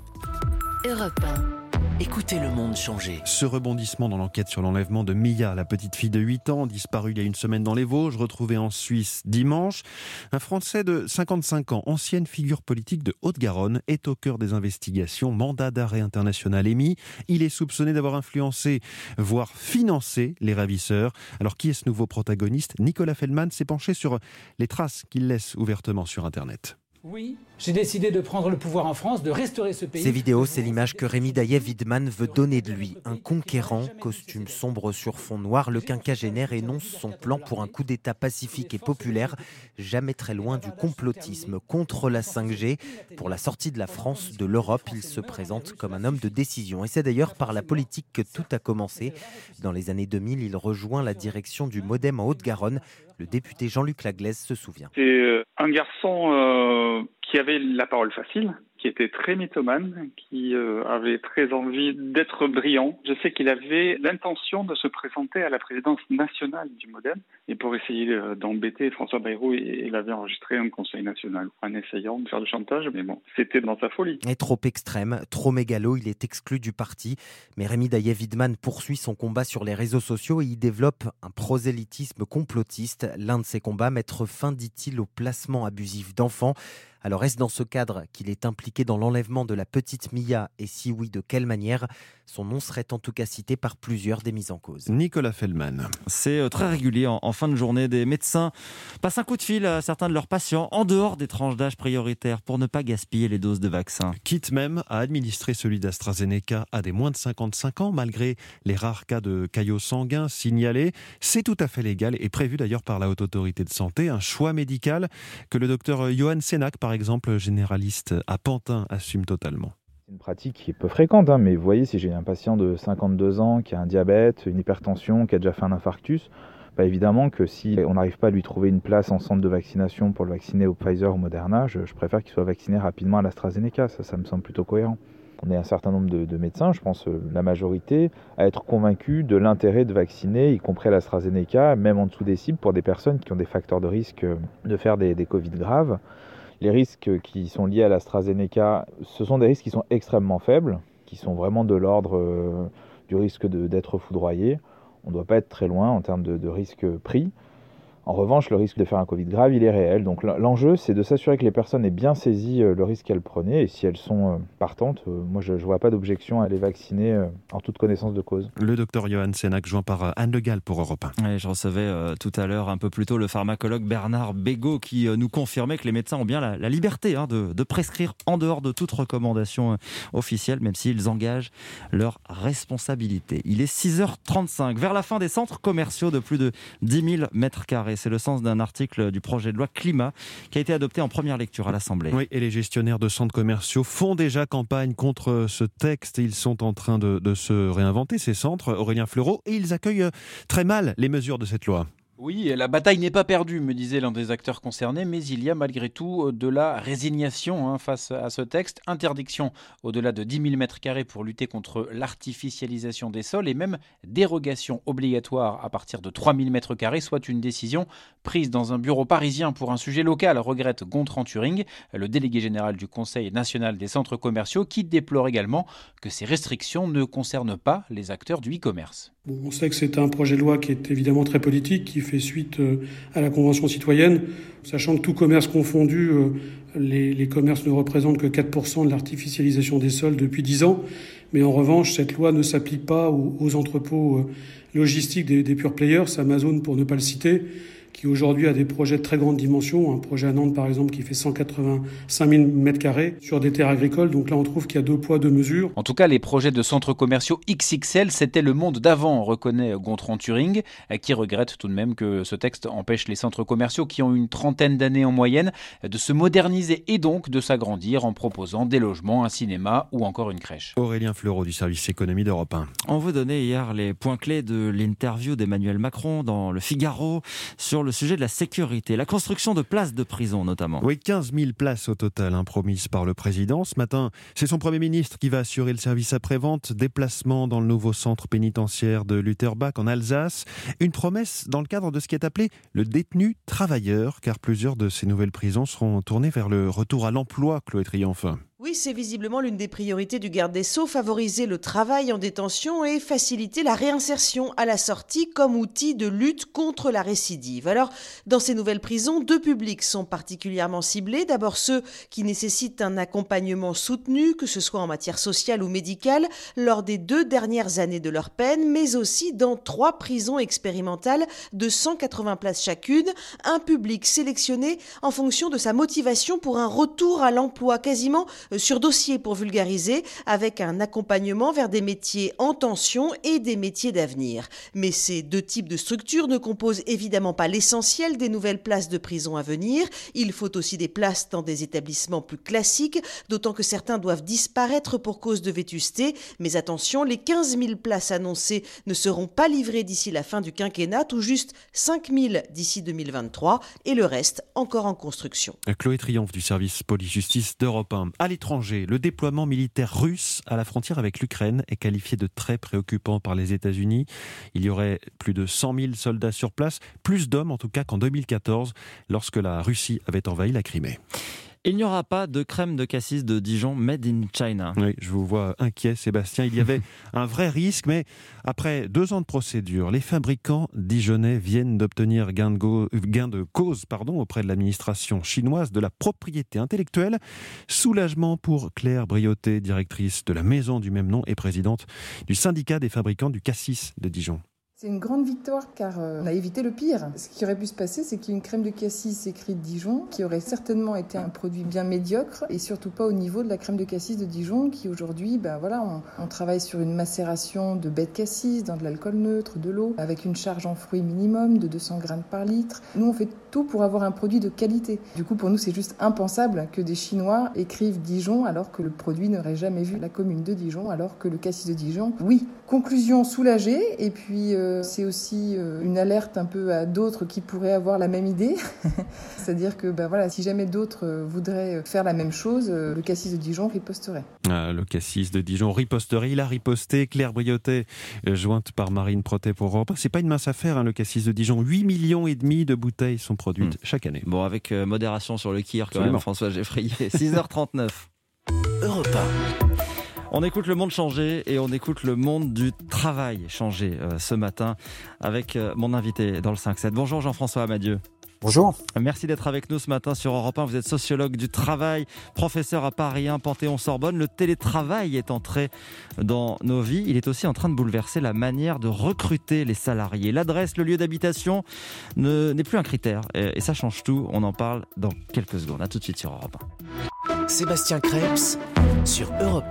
Europe un. Écoutez le monde changer. Ce rebondissement dans l'enquête sur l'enlèvement de Mia, la petite fille de huit ans, disparue il y a une semaine dans les Vosges, retrouvée en Suisse dimanche. Un Français de cinquante-cinq ans, ancienne figure politique de Haute-Garonne, est au cœur des investigations. Mandat d'arrêt international émis. Il est soupçonné d'avoir influencé, voire financé les ravisseurs. Alors qui est ce nouveau protagoniste ? Nicolas Feldman s'est penché sur les traces qu'il laisse ouvertement sur Internet. Oui, j'ai décidé de prendre le pouvoir en France, de restaurer ce pays. Ces vidéos, c'est l'image que Rémi Daillet-Widman veut donner de lui. Un conquérant, costume sombre sur fond noir, le quinquagénaire énonce son plan pour un coup d'État pacifique et populaire, jamais très loin du complotisme contre la cinq G. Pour la sortie de la France de l'Europe, il se présente comme un homme de décision. Et c'est d'ailleurs par la politique que tout a commencé. Dans les années deux mille, il rejoint la direction du Modem en Haute-Garonne. Le député Jean-Luc Laglaise se souvient. C'est un garçon euh, qui avait la parole facile, qui était très mythomane, qui euh, avait très envie d'être brillant. Je sais qu'il avait l'intention de se présenter à la présidence nationale du Modem. Et pour essayer euh, d'embêter François Bayrou, il avait enregistré un conseil national en essayant de faire du chantage. Mais bon, c'était dans sa folie. Et trop extrême, trop mégalo, il est exclu du parti. Mais Rémi Daillet-Widman poursuit son combat sur les réseaux sociaux et y développe un prosélytisme complotiste. L'un de ses combats, mettre fin, dit-il, au placement abusif d'enfants. Alors est-ce dans ce cadre qu'il est impliqué dans l'enlèvement de la petite Mia et si oui, de quelle manière ? Son nom serait en tout cas cité par plusieurs des mises en cause. Nicolas Feldman. C'est très régulier en, en fin de journée. Des médecins passent un coup de fil à certains de leurs patients en dehors des tranches d'âge prioritaires pour ne pas gaspiller les doses de vaccins. Quitte même à administrer celui d'AstraZeneca à des moins de cinquante-cinq ans, malgré les rares cas de caillots sanguins signalés. C'est tout à fait légal et prévu d'ailleurs par la Haute Autorité de Santé. Un choix médical que le docteur Johan Sénac, par exemple, généraliste à Pantin, assume totalement. C'est une pratique qui est peu fréquente, hein, mais vous voyez, si j'ai un patient de cinquante-deux ans qui a un diabète, une hypertension, qui a déjà fait un infarctus, bah évidemment que si on n'arrive pas à lui trouver une place en centre de vaccination pour le vacciner au Pfizer ou Moderna, je, je préfère qu'il soit vacciné rapidement à l'AstraZeneca. Ça, ça me semble plutôt cohérent. On est un certain nombre de, de médecins, je pense la majorité, à être convaincus de l'intérêt de vacciner, y compris à l'AstraZeneca, même en dessous des cibles, pour des personnes qui ont des facteurs de risque de faire des, des Covid graves. Les risques qui sont liés à l'AstraZeneca, ce sont des risques qui sont extrêmement faibles, qui sont vraiment de l'ordre euh, du risque de, d'être foudroyé. On ne doit pas être très loin en termes de, de risque pris. En revanche, le risque de faire un Covid grave, il est réel. Donc l'enjeu, c'est de s'assurer que les personnes aient bien saisi le risque qu'elles prenaient. Et si elles sont partantes, moi, je ne vois pas d'objection à les vacciner en toute connaissance de cause. Le docteur Johan Sénac, joint par Anne Le Gall pour Europe un. Ouais, je recevais euh, tout à l'heure, un peu plus tôt, le pharmacologue Bernard Bégaud qui euh, nous confirmait que les médecins ont bien la, la liberté hein, de, de prescrire en dehors de toute recommandation euh, officielle, même s'ils engagent leur responsabilité. Il est six heures trente-cinq, vers la fin des centres commerciaux de plus de dix mille mètres carrés c'est le sens d'un article du projet de loi climat qui a été adopté en première lecture à l'Assemblée. Oui, et les gestionnaires de centres commerciaux font déjà campagne contre ce texte. Ils sont en train de, de se réinventer, ces centres, Aurélien Fleureau, et ils accueillent très mal les mesures de cette loi. Oui, la bataille n'est pas perdue, me disait l'un des acteurs concernés, mais il y a malgré tout de la résignation hein, face à ce texte. Interdiction au-delà de dix mille mètres carrés pour lutter contre l'artificialisation des sols et même dérogation obligatoire à partir de trois mille mètres carrés, soit une décision prise dans un bureau parisien pour un sujet local, regrette Gontran Turing, le délégué général du Conseil national des centres commerciaux, qui déplore également que ces restrictions ne concernent pas les acteurs du e-commerce. Bon, on sait que c'est un projet de loi qui est évidemment très politique, qui fait suite à la Convention citoyenne, sachant que tout commerce confondu, les, les commerces ne représentent que quatre pour cent de l'artificialisation des sols depuis dix ans. Mais en revanche, cette loi ne s'applique pas aux, aux entrepôts logistiques des, des pure players, Amazon pour ne pas le citer, qui aujourd'hui a des projets de très grande dimension, un projet à Nantes par exemple qui fait cent quatre-vingt-cinq mille mètres carrés sur des terres agricoles, donc là on trouve qu'il y a deux poids, deux mesures. En tout cas, les projets de centres commerciaux X X L, c'était le monde d'avant, reconnaît Gontran Turing, qui regrette tout de même que ce texte empêche les centres commerciaux qui ont une trentaine d'années en moyenne de se moderniser et donc de s'agrandir en proposant des logements, un cinéma ou encore une crèche. Aurélien Fleureau du service économie d'Europe un. On vous donnait hier les points clés de l'interview d'Emmanuel Macron dans Le Figaro sur le sujet de la sécurité, la construction de places de prison notamment. Oui, quinze mille places au total hein, promises par le président. Ce matin, c'est son Premier ministre qui va assurer le service après-vente, déplacement dans le nouveau centre pénitentiaire de Lutterbach en Alsace. Une promesse dans le cadre de ce qui est appelé le détenu travailleur, car plusieurs de ces nouvelles prisons seront tournées vers le retour à l'emploi, Chloé Triomphe. Oui, c'est visiblement l'une des priorités du garde des Sceaux, favoriser le travail en détention et faciliter la réinsertion à la sortie comme outil de lutte contre la récidive. Alors, dans ces nouvelles prisons, deux publics sont particulièrement ciblés. D'abord ceux qui nécessitent un accompagnement soutenu, que ce soit en matière sociale ou médicale, lors des deux dernières années de leur peine, mais aussi dans trois prisons expérimentales de cent quatre-vingts places chacune, un public sélectionné en fonction de sa motivation pour un retour à l'emploi quasiment sur dossier pour vulgariser, avec un accompagnement vers des métiers en tension et des métiers d'avenir. Mais ces deux types de structures ne composent évidemment pas l'essentiel des nouvelles places de prison à venir. Il faut aussi des places dans des établissements plus classiques, d'autant que certains doivent disparaître pour cause de vétusté. Mais attention, les quinze mille places annoncées ne seront pas livrées d'ici la fin du quinquennat, tout juste cinq mille d'ici deux mille vingt-trois, et le reste encore en construction. Chloé Triomphe du service police-justice d'Europe un. À l'étranger, le déploiement militaire russe à la frontière avec l'Ukraine est qualifié de très préoccupant par les États-Unis. Il y aurait plus de cent mille soldats sur place, plus d'hommes en tout cas qu'en deux mille quatorze, lorsque la Russie avait envahi la Crimée. Il n'y aura pas de crème de cassis de Dijon made in China. Oui, je vous vois inquiet, Sébastien. Il y avait un vrai risque, mais après deux ans de procédure, les fabricants dijonnais viennent d'obtenir gain de, go- gain de cause pardon, auprès de l'administration chinoise de la propriété intellectuelle. Soulagement pour Claire Briotet, directrice de la maison du même nom et présidente du syndicat des fabricants du cassis de Dijon. C'est une grande victoire car euh, on a évité le pire. Ce qui aurait pu se passer, c'est qu'il y ait une crème de cassis écrite Dijon qui aurait certainement été un produit bien médiocre et surtout pas au niveau de la crème de cassis de Dijon qui aujourd'hui, ben voilà, on, on travaille sur une macération de baies de cassis dans de l'alcool neutre, de l'eau, avec une charge en fruits minimum de deux cents grammes par litre. Nous, on fait tout pour avoir un produit de qualité. Du coup, pour nous, c'est juste impensable que des Chinois écrivent Dijon alors que le produit n'aurait jamais vu la commune de Dijon, alors que le cassis de Dijon, oui. Conclusion soulagée et puis euh, c'est aussi euh, une alerte un peu à d'autres qui pourraient avoir la même idée. C'est-à-dire que ben voilà, si jamais d'autres euh, voudraient faire la même chose, euh, le cassis de Dijon riposterait. Ah, le cassis de Dijon riposterait. Il a riposté. Claire Briotet, euh, jointe par Marine Protet pour Europe. C'est pas une mince affaire, hein, le cassis de Dijon. huit millions et demi de bouteilles sont produites mmh. chaque année. Bon, avec euh, modération sur le kir quand même, François Geffrier. six heures trente-neuf. Europe un. On écoute le monde changer et on écoute le monde du travail changer euh, ce matin avec euh, mon invité dans le cinq sept. Bonjour Jean-François Amadieu. Bonjour. Merci d'être avec nous ce matin sur Europe un. Vous êtes sociologue du travail, professeur à Paris un, Panthéon-Sorbonne. Le télétravail est entré dans nos vies. Il est aussi en train de bouleverser la manière de recruter les salariés. L'adresse, le lieu d'habitation ne, n'est plus un critère et, et ça change tout. On en parle dans quelques secondes. À tout de suite sur Europe un. Sébastien Krebs sur Europe un.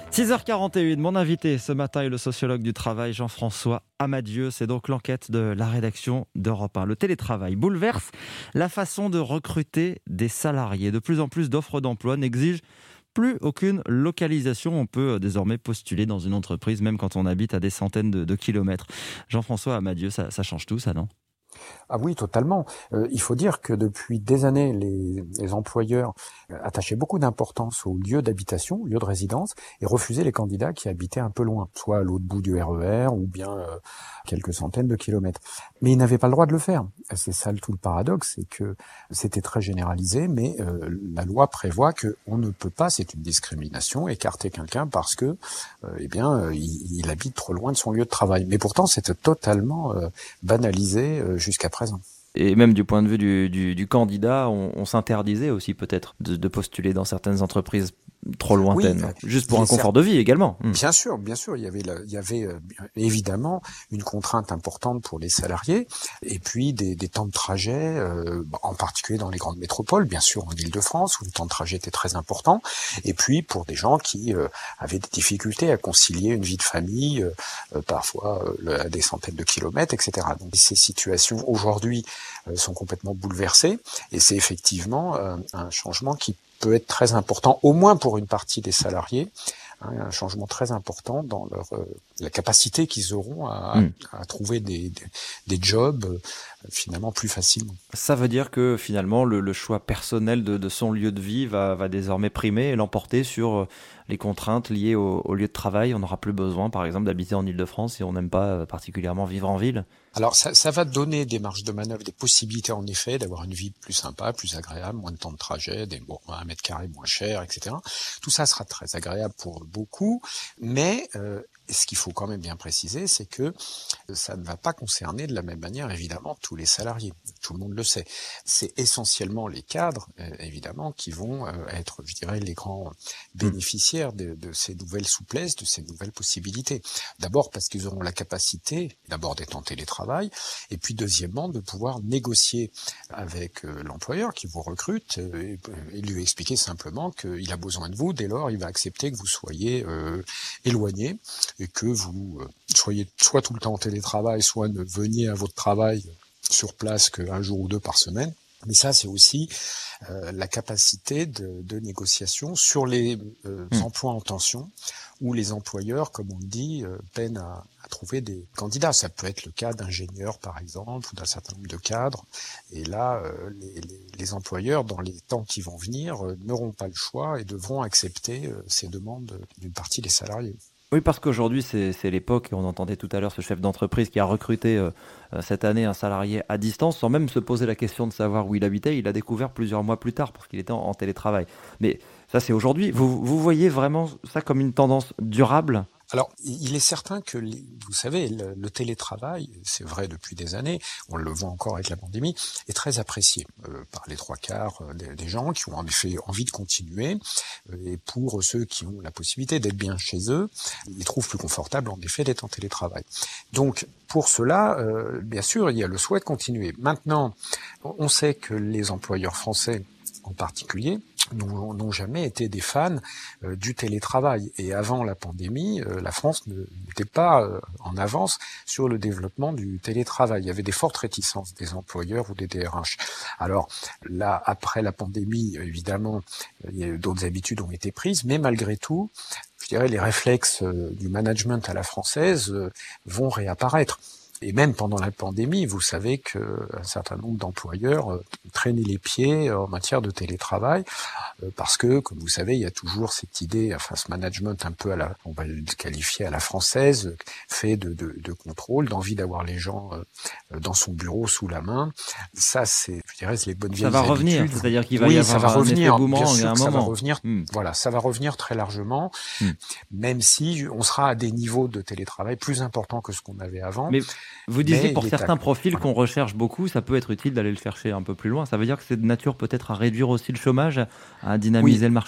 six heures quarante et un, mon invité ce matin est le sociologue du travail Jean-François Amadieu. C'est donc l'enquête de la rédaction d'Europe un. Le télétravail bouleverse la façon de recruter des salariés. De plus en plus d'offres d'emploi n'exigent plus aucune localisation. On peut désormais postuler dans une entreprise même quand on habite à des centaines de, de kilomètres. Jean-François Amadieu, ça, ça change tout ça, non ? Ah oui, totalement. Euh, il faut dire que depuis des années, les, les employeurs attachaient beaucoup d'importance au lieu d'habitation, au lieu de résidence, et refusaient les candidats qui habitaient un peu loin, soit à l'autre bout du R E R ou bien euh, quelques centaines de kilomètres. Mais ils n'avaient pas le droit de le faire. C'est ça tout le paradoxe, c'est que c'était très généralisé, mais euh, la loi prévoit que on ne peut pas, c'est une discrimination, écarter quelqu'un parce que, euh, eh bien, euh, il, il habite trop loin de son lieu de travail. Mais pourtant, c'était totalement euh, banalisé euh, jusqu'à présent. Et même du point de vue du, du, du candidat, on, on s'interdisait aussi peut-être de, de postuler dans certaines entreprises trop lointaines, oui, juste pour un confort de vie également. Bien sûr, bien sûr, il y avait, la, il y avait euh, évidemment une contrainte importante pour les salariés, et puis des, des temps de trajet, euh, en particulier dans les grandes métropoles, bien sûr en Île-de-France, où le temps de trajet était très important, et puis pour des gens qui euh, avaient des difficultés à concilier une vie de famille, euh, parfois euh, à des centaines de kilomètres, et cetera. Donc ces situations aujourd'hui euh, sont complètement bouleversées, et c'est effectivement euh, un changement qui peut être très important, au moins pour une partie des salariés, hein, un changement très important dans leur euh, la capacité qu'ils auront à, mmh. à, à trouver des, des, des jobs euh, finalement plus facilement. Ça veut dire que finalement le, le choix personnel de, de son lieu de vie va, va désormais primer et l'emporter sur les contraintes liées au, au lieu de travail. On n'aura plus besoin, par exemple, d'habiter en Île-de-France si on n'aime pas particulièrement vivre en ville. Alors ça, ça va donner des marges de manœuvre, des possibilités en effet d'avoir une vie plus sympa, plus agréable, moins de temps de trajet, des bon, un mètre carré moins cher, et cetera. Tout ça sera très agréable pour beaucoup, mais euh, ce qu'il faut quand même bien préciser, c'est que ça ne va pas concerner de la même manière, évidemment, tous les salariés. Tout le monde le sait. C'est essentiellement les cadres, euh, évidemment, qui vont euh, être, je dirais, les grands bénéficiaires de, de ces nouvelles souplesses, de ces nouvelles possibilités. D'abord parce qu'ils auront la capacité, d'abord d'être en télétravail, et puis deuxièmement, de pouvoir négocier avec euh, l'employeur qui vous recrute euh, et, et lui expliquer simplement qu'il a besoin de vous, dès lors il va accepter que vous soyez euh, éloigné, et que vous euh, soyez soit tout le temps en télétravail, soit ne veniez à votre travail sur place qu'un jour ou deux par semaine. Mais ça, c'est aussi euh, la capacité de, de négociation sur les euh, mmh. emplois en tension, où les employeurs, comme on le dit, euh, peinent à, à trouver des candidats. Ça peut être le cas d'ingénieurs, par exemple, ou d'un certain nombre de cadres. Et là, euh, les, les, les employeurs, dans les temps qui vont venir, euh, n'auront pas le choix et devront accepter euh, ces demandes d'une partie des salariés. Oui, parce qu'aujourd'hui, c'est, c'est l'époque, et on entendait tout à l'heure ce chef d'entreprise qui a recruté euh, cette année un salarié à distance, sans même se poser la question de savoir où il habitait. Il l'a découvert plusieurs mois plus tard, parce qu'il était en, en télétravail. Mais ça, c'est aujourd'hui. Vous, vous voyez vraiment ça comme une tendance durable ? Alors, il est certain que, les, vous savez, le, le télétravail, c'est vrai depuis des années, on le voit encore avec la pandémie, est très apprécié euh, par les trois quarts des, des gens qui ont en effet envie de continuer. Euh, et pour ceux qui ont la possibilité d'être bien chez eux, ils trouvent plus confortable en effet d'être en télétravail. Donc, pour cela, euh, bien sûr, il y a le souhait de continuer. Maintenant, on sait que les employeurs français, en particulier, n'ont, n'ont jamais été des fans euh, du télétravail. Et avant la pandémie, euh, la France ne, n'était pas euh, en avance sur le développement du télétravail. Il y avait des fortes réticences des employeurs ou des D R H. Alors là, après la pandémie, évidemment, il y a, d'autres habitudes ont été prises, mais malgré tout, je dirais, les réflexes euh, du management à la française euh, vont réapparaître. Et même pendant la pandémie, vous savez qu'un certain nombre d'employeurs euh, traînaient les pieds en matière de télétravail, euh, parce que, comme vous savez, il y a toujours cette idée, enfin ce management un peu à la, on va le qualifier à la française, fait de, de, de contrôle, d'envie d'avoir les gens euh, dans son bureau sous la main. Ça, c'est, je dirais, c'est les bonnes vieilles habitudes. Ça va revenir, c'est-à-dire qu'il va oui, y avoir ça va un revenir, effet boomerang bien sûr à un que ça moment. va revenir. Hmm. Voilà, ça va revenir très largement, hmm. même si on sera à des niveaux de télétravail plus importants que ce qu'on avait avant. Mais vous disiez Mais pour certains à... profils voilà. qu'on recherche beaucoup, ça peut être utile d'aller le chercher un peu plus loin. Ça veut dire que c'est de nature peut-être à réduire aussi le chômage, à dynamiser oui. le marché de l'emploi ?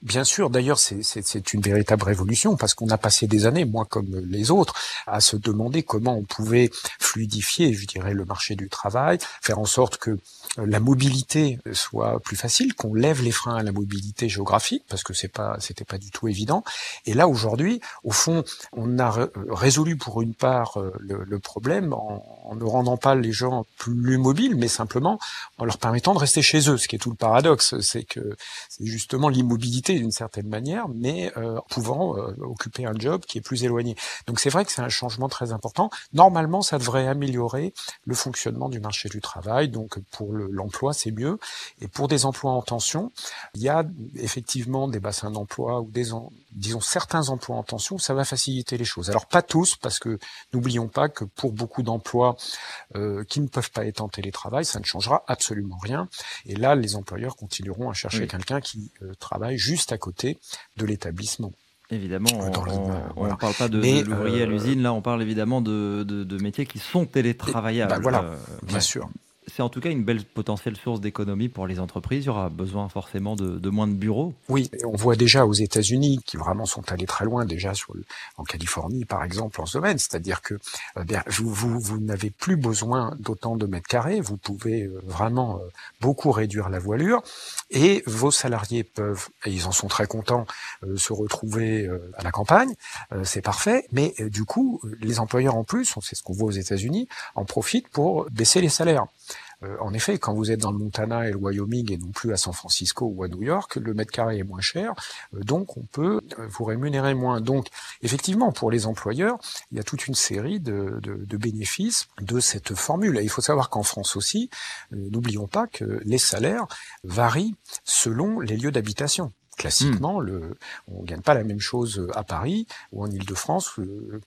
Bien sûr, d'ailleurs, c'est, c'est, c'est une véritable révolution parce qu'on a passé des années, moi comme les autres, à se demander comment on pouvait fluidifier, je dirais, le marché du travail, faire en sorte que la mobilité soit plus facile, qu'on lève les freins à la mobilité géographique parce que c'est pas, c'était pas du tout évident. Et là, aujourd'hui, au fond, on a ré- résolu pour une part le, le problème en, en ne rendant pas les gens plus mobiles, mais simplement en leur permettant de rester chez eux. Ce qui est tout le paradoxe, c'est que c'est justement l'immobilité d'une certaine manière, mais euh, pouvant euh, occuper un job qui est plus éloigné. Donc c'est vrai que c'est un changement très important. Normalement, ça devrait améliorer le fonctionnement du marché du travail. Donc pour le, l'emploi, c'est mieux. Et pour des emplois en tension, il y a effectivement des bassins d'emploi ou des, en, disons, certains emplois en tension où ça va faciliter les choses. Alors pas tous, parce que n'oublions pas que pour beaucoup d'emplois euh, qui ne peuvent pas être en télétravail, ça ne changera absolument rien. Et là, les employeurs continueront à chercher oui. quelqu'un qui euh, travaille juste à côté de l'établissement. Évidemment, on ne voilà. parle pas de, Mais, de l'ouvrier euh, à l'usine, là on parle évidemment de, de, de métiers qui sont télétravaillables. Ben voilà, euh, bien ouais. sûr. C'est en tout cas une belle potentielle source d'économie pour les entreprises. Il y aura besoin forcément de, de moins de bureaux. Oui, on voit déjà aux États-Unis qui vraiment sont allés très loin déjà sur le, en Californie par exemple en ce domaine. C'est-à-dire que euh, bien, vous, vous, vous n'avez plus besoin d'autant de mètres carrés. Vous pouvez euh, vraiment euh, beaucoup réduire la voilure et vos salariés peuvent, et ils en sont très contents, euh, se retrouver euh, à la campagne. Euh, c'est parfait. Mais euh, du coup, les employeurs en plus, c'est ce qu'on voit aux États-Unis, en profitent pour baisser les salaires. Euh, en effet, quand vous êtes dans le Montana et le Wyoming et non plus à San Francisco ou à New York, le mètre carré est moins cher, euh, donc on peut euh, vous rémunérer moins. Donc, effectivement, pour les employeurs, il y a toute une série de, de, de bénéfices de cette formule. Et il faut savoir qu'en France aussi, euh, n'oublions pas que les salaires varient selon les lieux d'habitation. Classiquement, mmh. le, on ne gagne pas la même chose à Paris ou en Île-de-France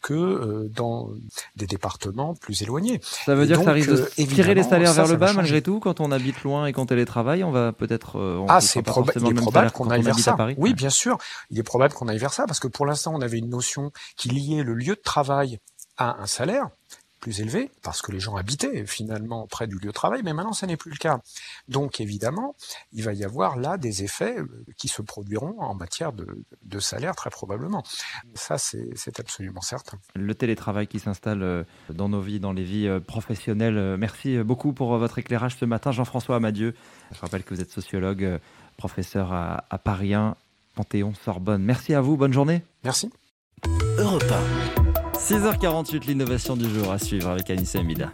que dans des départements plus éloignés. Ça veut et dire donc, que ça risque de tirer les salaires ça, vers ça le bas changer. Malgré tout, quand on habite loin et qu'on télétravaille, on va peut-être... On ah, c'est proba- il est probable qu'on aille vers ça. Oui, ouais. bien sûr. Il est probable qu'on aille vers ça parce que pour l'instant, on avait une notion qui liait le lieu de travail à un salaire plus élevé, parce que les gens habitaient finalement près du lieu de travail, mais maintenant ça n'est plus le cas. Donc évidemment, il va y avoir là des effets qui se produiront en matière de, de salaire très probablement. Ça, c'est, c'est absolument certain. Le télétravail qui s'installe dans nos vies, dans les vies professionnelles. Merci beaucoup pour votre éclairage ce matin, Jean-François Amadieu. Je rappelle que vous êtes sociologue, professeur à, à Paris un, Panthéon-Sorbonne. Merci à vous, bonne journée. Merci. Europe un. six heures quarante-huit, l'innovation du jour à suivre avec Anissa Mida.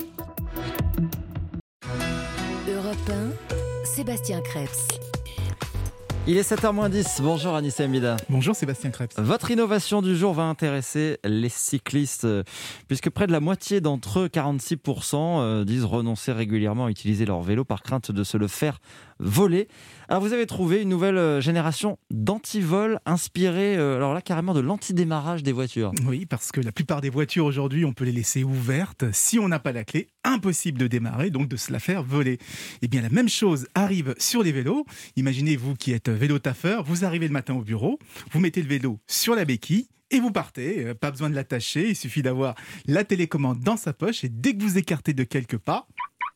Europe un, Sébastien Krebs. Il est sept heures moins dix. Bonjour Anissa Mida. Bonjour Sébastien Krebs. Votre innovation du jour va intéresser les cyclistes, puisque près de la moitié d'entre eux, quarante-six pour cent, disent renoncer régulièrement à utiliser leur vélo par crainte de se le faire voler. Alors vous avez trouvé une nouvelle génération d'antivol inspirée, alors là carrément de l'antidémarrage des voitures. Oui, parce que la plupart des voitures aujourd'hui, on peut les laisser ouvertes. Si on n'a pas la clé, impossible de démarrer, donc de se la faire voler. Eh bien la même chose arrive sur les vélos. Imaginez vous qui êtes vélo-taffeur, vous arrivez le matin au bureau, vous mettez le vélo sur la béquille, et vous partez, pas besoin de l'attacher, il suffit d'avoir la télécommande dans sa poche et dès que vous écartez de quelques pas,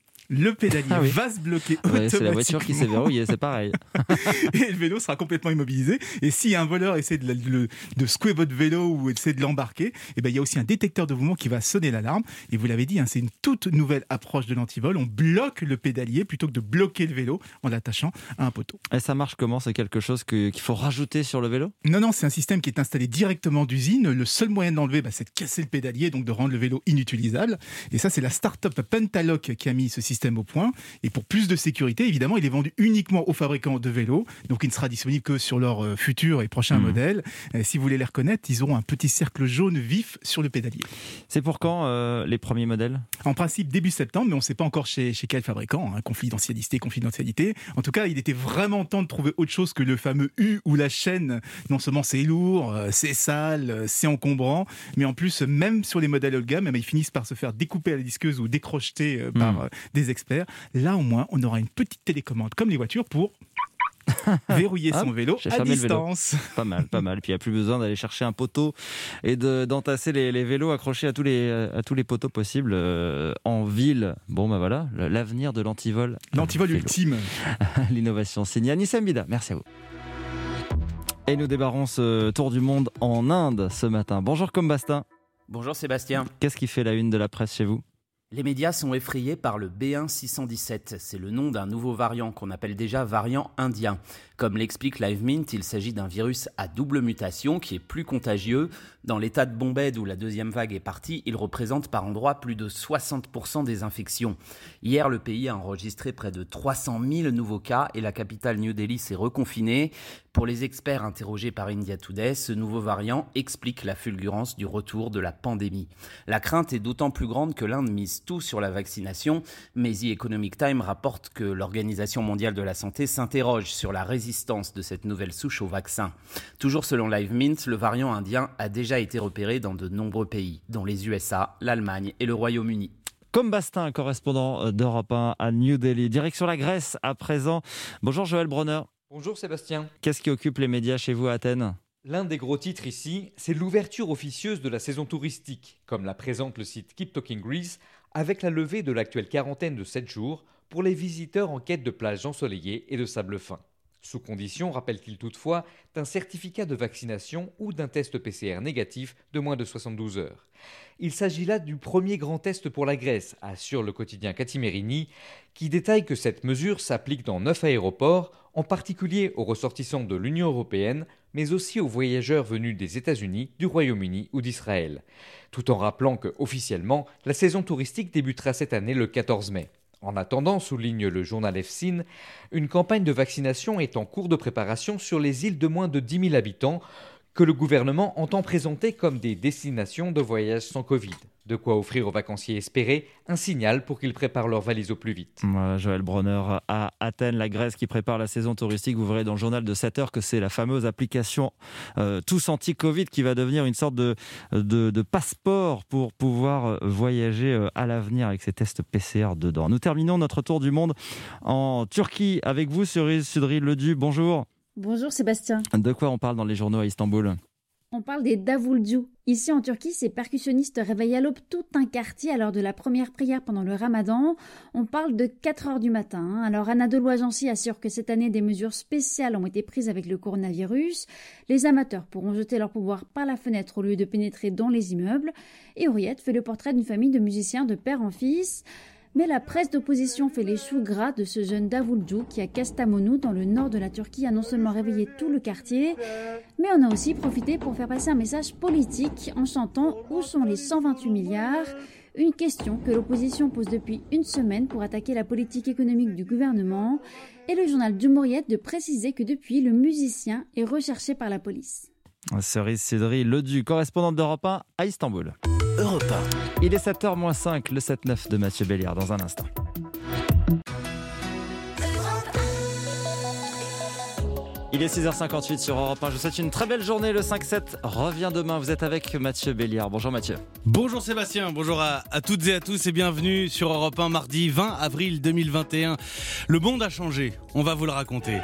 le pédalier ah oui. va se bloquer ouais, automatiquement. C'est la voiture qui s'est verrouillée, c'est pareil. Et le vélo sera complètement immobilisé. Et si un voleur essaie de, de, de secouer votre vélo ou essaie de l'embarquer, eh ben, il y a aussi un détecteur de mouvement qui va sonner l'alarme. Et vous l'avez dit, hein, c'est une toute nouvelle approche de l'antivol. On bloque le pédalier plutôt que de bloquer le vélo en l'attachant à un poteau. Et ça marche comment ? C'est quelque chose que, qu'il faut rajouter sur le vélo ? Non, non, c'est un système qui est installé directement d'usine. Le seul moyen de l'enlever, bah, c'est de casser le pédalier, donc de rendre le vélo inutilisable. Et ça, c'est la start-up Pentalock qui a mis ce système au point. Et pour plus de sécurité, évidemment, il est vendu uniquement aux fabricants de vélos. Donc, il ne sera disponible que sur leurs euh, futurs et prochains mmh. modèles. Euh, si vous voulez les reconnaître, ils auront un petit cercle jaune vif sur le pédalier. C'est pour quand euh, les premiers modèles ? En principe, début septembre, mais on ne sait pas encore chez, chez quel fabricant. Hein, confidentialité, confidentialité. En tout cas, il était vraiment temps de trouver autre chose que le fameux U ou la chaîne. Non seulement c'est lourd, euh, c'est sale, euh, c'est encombrant, mais en plus, même sur les modèles haut de gamme, eh bien, ils finissent par se faire découper à la disqueuse ou décrocheter euh, par mmh. euh, des experts. Là, au moins, on aura une petite télécommande comme les voitures pour verrouiller son vélo à distance. Vélo. Pas mal, pas mal. Puis il n'y a plus besoin d'aller chercher un poteau et de, d'entasser les, les vélos accrochés à tous les, à tous les poteaux possibles euh, en ville. Bon, ben bah voilà, l'avenir de l'antivol. L'antivol ultime. L'innovation signée Anissa Mbida. Merci à vous. Et nous débarrons ce tour du monde en Inde ce matin. Bonjour Combastin. Bonjour Sébastien. Qu'est-ce qui fait la une de la presse chez vous ? Les médias sont effrayés par le B un six cent dix-sept. C'est le nom d'un nouveau variant qu'on appelle déjà variant indien. Comme l'explique LiveMint, il s'agit d'un virus à double mutation qui est plus contagieux. Dans l'état de Bombay, d'où la deuxième vague est partie, il représente par endroits plus de soixante pour cent des infections. Hier, le pays a enregistré près de trois cent mille nouveaux cas et la capitale New Delhi s'est reconfinée. Pour les experts interrogés par India Today, ce nouveau variant explique la fulgurance du retour de la pandémie. La crainte est d'autant plus grande que l'Inde mise tout sur la vaccination, mais The Economic Times rapporte que l'Organisation mondiale de la santé s'interroge sur la résistance de cette nouvelle souche au vaccin. Toujours selon LiveMint, le variant indien a déjà été repéré dans de nombreux pays, dont les U S A, l'Allemagne et le Royaume-Uni. Combastin, correspondant d'Europe un à New Delhi. Direction la Grèce à présent. Bonjour Joël Bronner. Bonjour Sébastien. Qu'est-ce qui occupe les médias chez vous à Athènes ? L'un des gros titres ici, c'est l'ouverture officieuse de la saison touristique, comme la présente le site Keep Talking Greece, avec la levée de l'actuelle quarantaine de sept jours pour les visiteurs en quête de plages ensoleillées et de sable fin. Sous condition, rappelle-t-il toutefois, d'un certificat de vaccination ou d'un test P C R négatif de moins de soixante-douze heures. Il s'agit là du premier grand test pour la Grèce, assure le quotidien Kathimerini, qui détaille que cette mesure s'applique dans neuf aéroports, en particulier aux ressortissants de l'Union européenne, mais aussi aux voyageurs venus des États-Unis, du Royaume-Uni ou d'Israël. Tout en rappelant que, officiellement, la saison touristique débutera cette année le quatorze mai. En attendant, souligne le journal F S I N, une campagne de vaccination est en cours de préparation sur les îles de moins de dix mille habitants que le gouvernement entend présenter comme des destinations de voyage sans Covid. De quoi offrir aux vacanciers espérés un signal pour qu'ils préparent leurs valises au plus vite. Voilà, Joël Bronner à Athènes, la Grèce qui prépare la saison touristique. Vous verrez dans le journal de sept heures que c'est la fameuse application euh, Tous Anti-Covid qui va devenir une sorte de, de, de passeport pour pouvoir voyager à l'avenir avec ces tests P C R dedans. Nous terminons notre tour du monde en Turquie avec vous, Cerise Sudri-Ledu. Bonjour. Bonjour Sébastien. De quoi on parle dans les journaux à Istanbul ? On parle des Davulcu. Ici en Turquie, ces percussionnistes réveillent à l'aube tout un quartier à l'heure de la première prière pendant le ramadan. On parle de quatre heures du matin. Alors Anadolu Ajansi assure que cette année, des mesures spéciales ont été prises avec le coronavirus. Les amateurs pourront jeter leur pouvoir par la fenêtre au lieu de pénétrer dans les immeubles. Et Henriette fait le portrait d'une famille de musiciens de père en fils. Mais la presse d'opposition fait les choux gras de ce jeune Davulcu qui, à Kastamonu, dans le nord de la Turquie, a non seulement réveillé tout le quartier, mais on a aussi profité pour faire passer un message politique en chantant « Où sont les cent vingt-huit milliards ?» Une question que l'opposition pose depuis une semaine pour attaquer la politique économique du gouvernement. Et le journal Cumhuriyet de préciser que depuis, le musicien est recherché par la police. Cerise Sudri-Ledu, correspondante d'Europe un à Istanbul. Europe un. Il est sept heures moins cinq, le sept neuf de Mathieu Béliard dans un instant. Il est six heures cinquante-huit sur Europe un. Je vous souhaite une très belle journée. Le cinq sept revient demain. Vous êtes avec Mathieu Béliard. Bonjour Mathieu. Bonjour Sébastien. Bonjour à, à toutes et à tous et bienvenue sur Europe un, mardi vingt avril deux mille vingt et un. Le monde a changé. On va vous le raconter.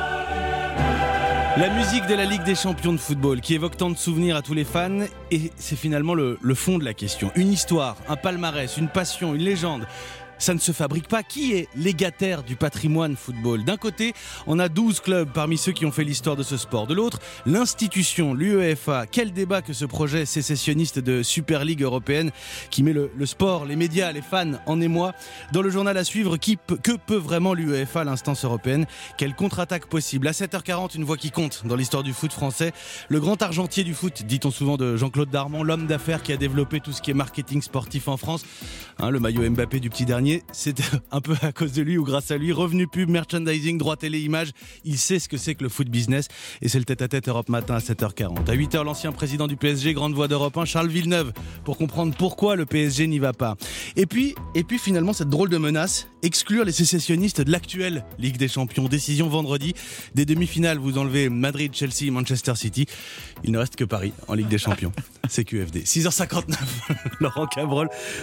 La musique de la Ligue des champions de football qui évoque tant de souvenirs à tous les fans, et c'est finalement le, le fond de la question. Une histoire, un palmarès, une passion, une légende. Ça ne se fabrique pas. Qui est légataire du patrimoine football ? D'un côté, on a douze clubs parmi ceux qui ont fait l'histoire de ce sport. De l'autre, l'institution, l'UEFA. Quel débat que ce projet sécessionniste de Super League européenne qui met le, le sport, les médias, les fans en émoi. Dans le journal à suivre, qui peut, que peut vraiment l'UEFA, l'instance européenne ? Quelle contre-attaque possible ? À sept heures quarante, une voix qui compte dans l'histoire du foot français. Le grand argentier du foot, dit-on souvent de Jean-Claude Darmon, l'homme d'affaires qui a développé tout ce qui est marketing sportif en France. Hein, le maillot Mbappé du petit dernier. C'est un peu à cause de lui ou grâce à lui. Revenu pub, merchandising, droit télé, images. Il sait ce que c'est que le foot business. Et c'est le tête-à-tête Europe Matin à sept heures quarante. À huit heures, l'ancien président du P S G, grande voix d'Europe un, Charles Villeneuve, pour comprendre pourquoi le P S G n'y va pas. Et puis, et puis finalement, cette drôle de menace, exclure les sécessionnistes de l'actuelle Ligue des Champions. Décision vendredi. Des demi-finales, vous enlevez Madrid, Chelsea, Manchester City. Il ne reste que Paris en Ligue des Champions. C'est Q F D. six heures cinquante-neuf. Laurent Cabrol.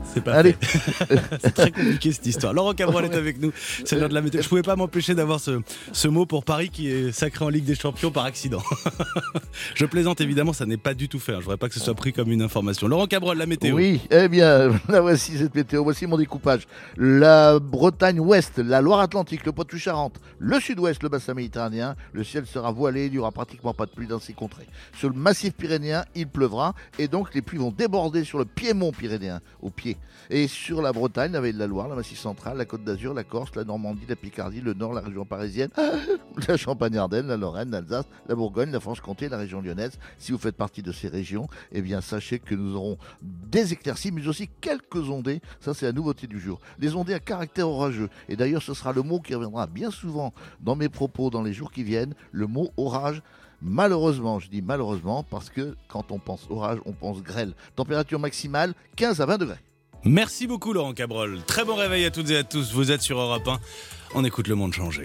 C'est pas Allez. C'est très compliqué cette histoire. Laurent Cabrol est avec nous. C'est l'heure de la météo. Je pouvais pas m'empêcher d'avoir ce, ce mot pour Paris qui est sacré en Ligue des Champions par accident. Je plaisante évidemment, ça n'est pas du tout fait. Je voudrais pas que ce soit pris comme une information. Laurent Cabrol, la météo. Oui, eh bien, là voici cette météo. Voici mon découpage. La Bretagne ouest, la Loire-Atlantique, le Poitou-Charentes, le sud-ouest, le bassin méditerranéen. Le ciel sera voilé, il n'y aura pratiquement pas de pluie dans ces contrées. Sur le massif pyrénéen, il pleuvra et donc les pluies vont déborder sur le piémont pyrénéen, au pied. Et sur la Bretagne, la vallée de la Loire, le massif central, la Côte d'Azur, la Corse, la Normandie, la Picardie, le Nord, la région parisienne, la Champagne-Ardenne, la Lorraine, l'Alsace, la Bourgogne, la Franche-Comté, la région lyonnaise. Si vous faites partie de ces régions, eh bien sachez que nous aurons des éclaircies, mais aussi quelques ondées. Ça, c'est la nouveauté du jour. Les ondées à caractère orageux. Et d'ailleurs, ce sera le mot qui reviendra bien souvent dans mes propos dans les jours qui viennent, le mot orage. Malheureusement, je dis malheureusement, parce que quand on pense orage, on pense grêle. Température maximale, quinze à vingt degrés. Merci beaucoup Laurent Cabrol. Très bon réveil à toutes et à tous. Vous êtes sur Europe un. On écoute le monde changer.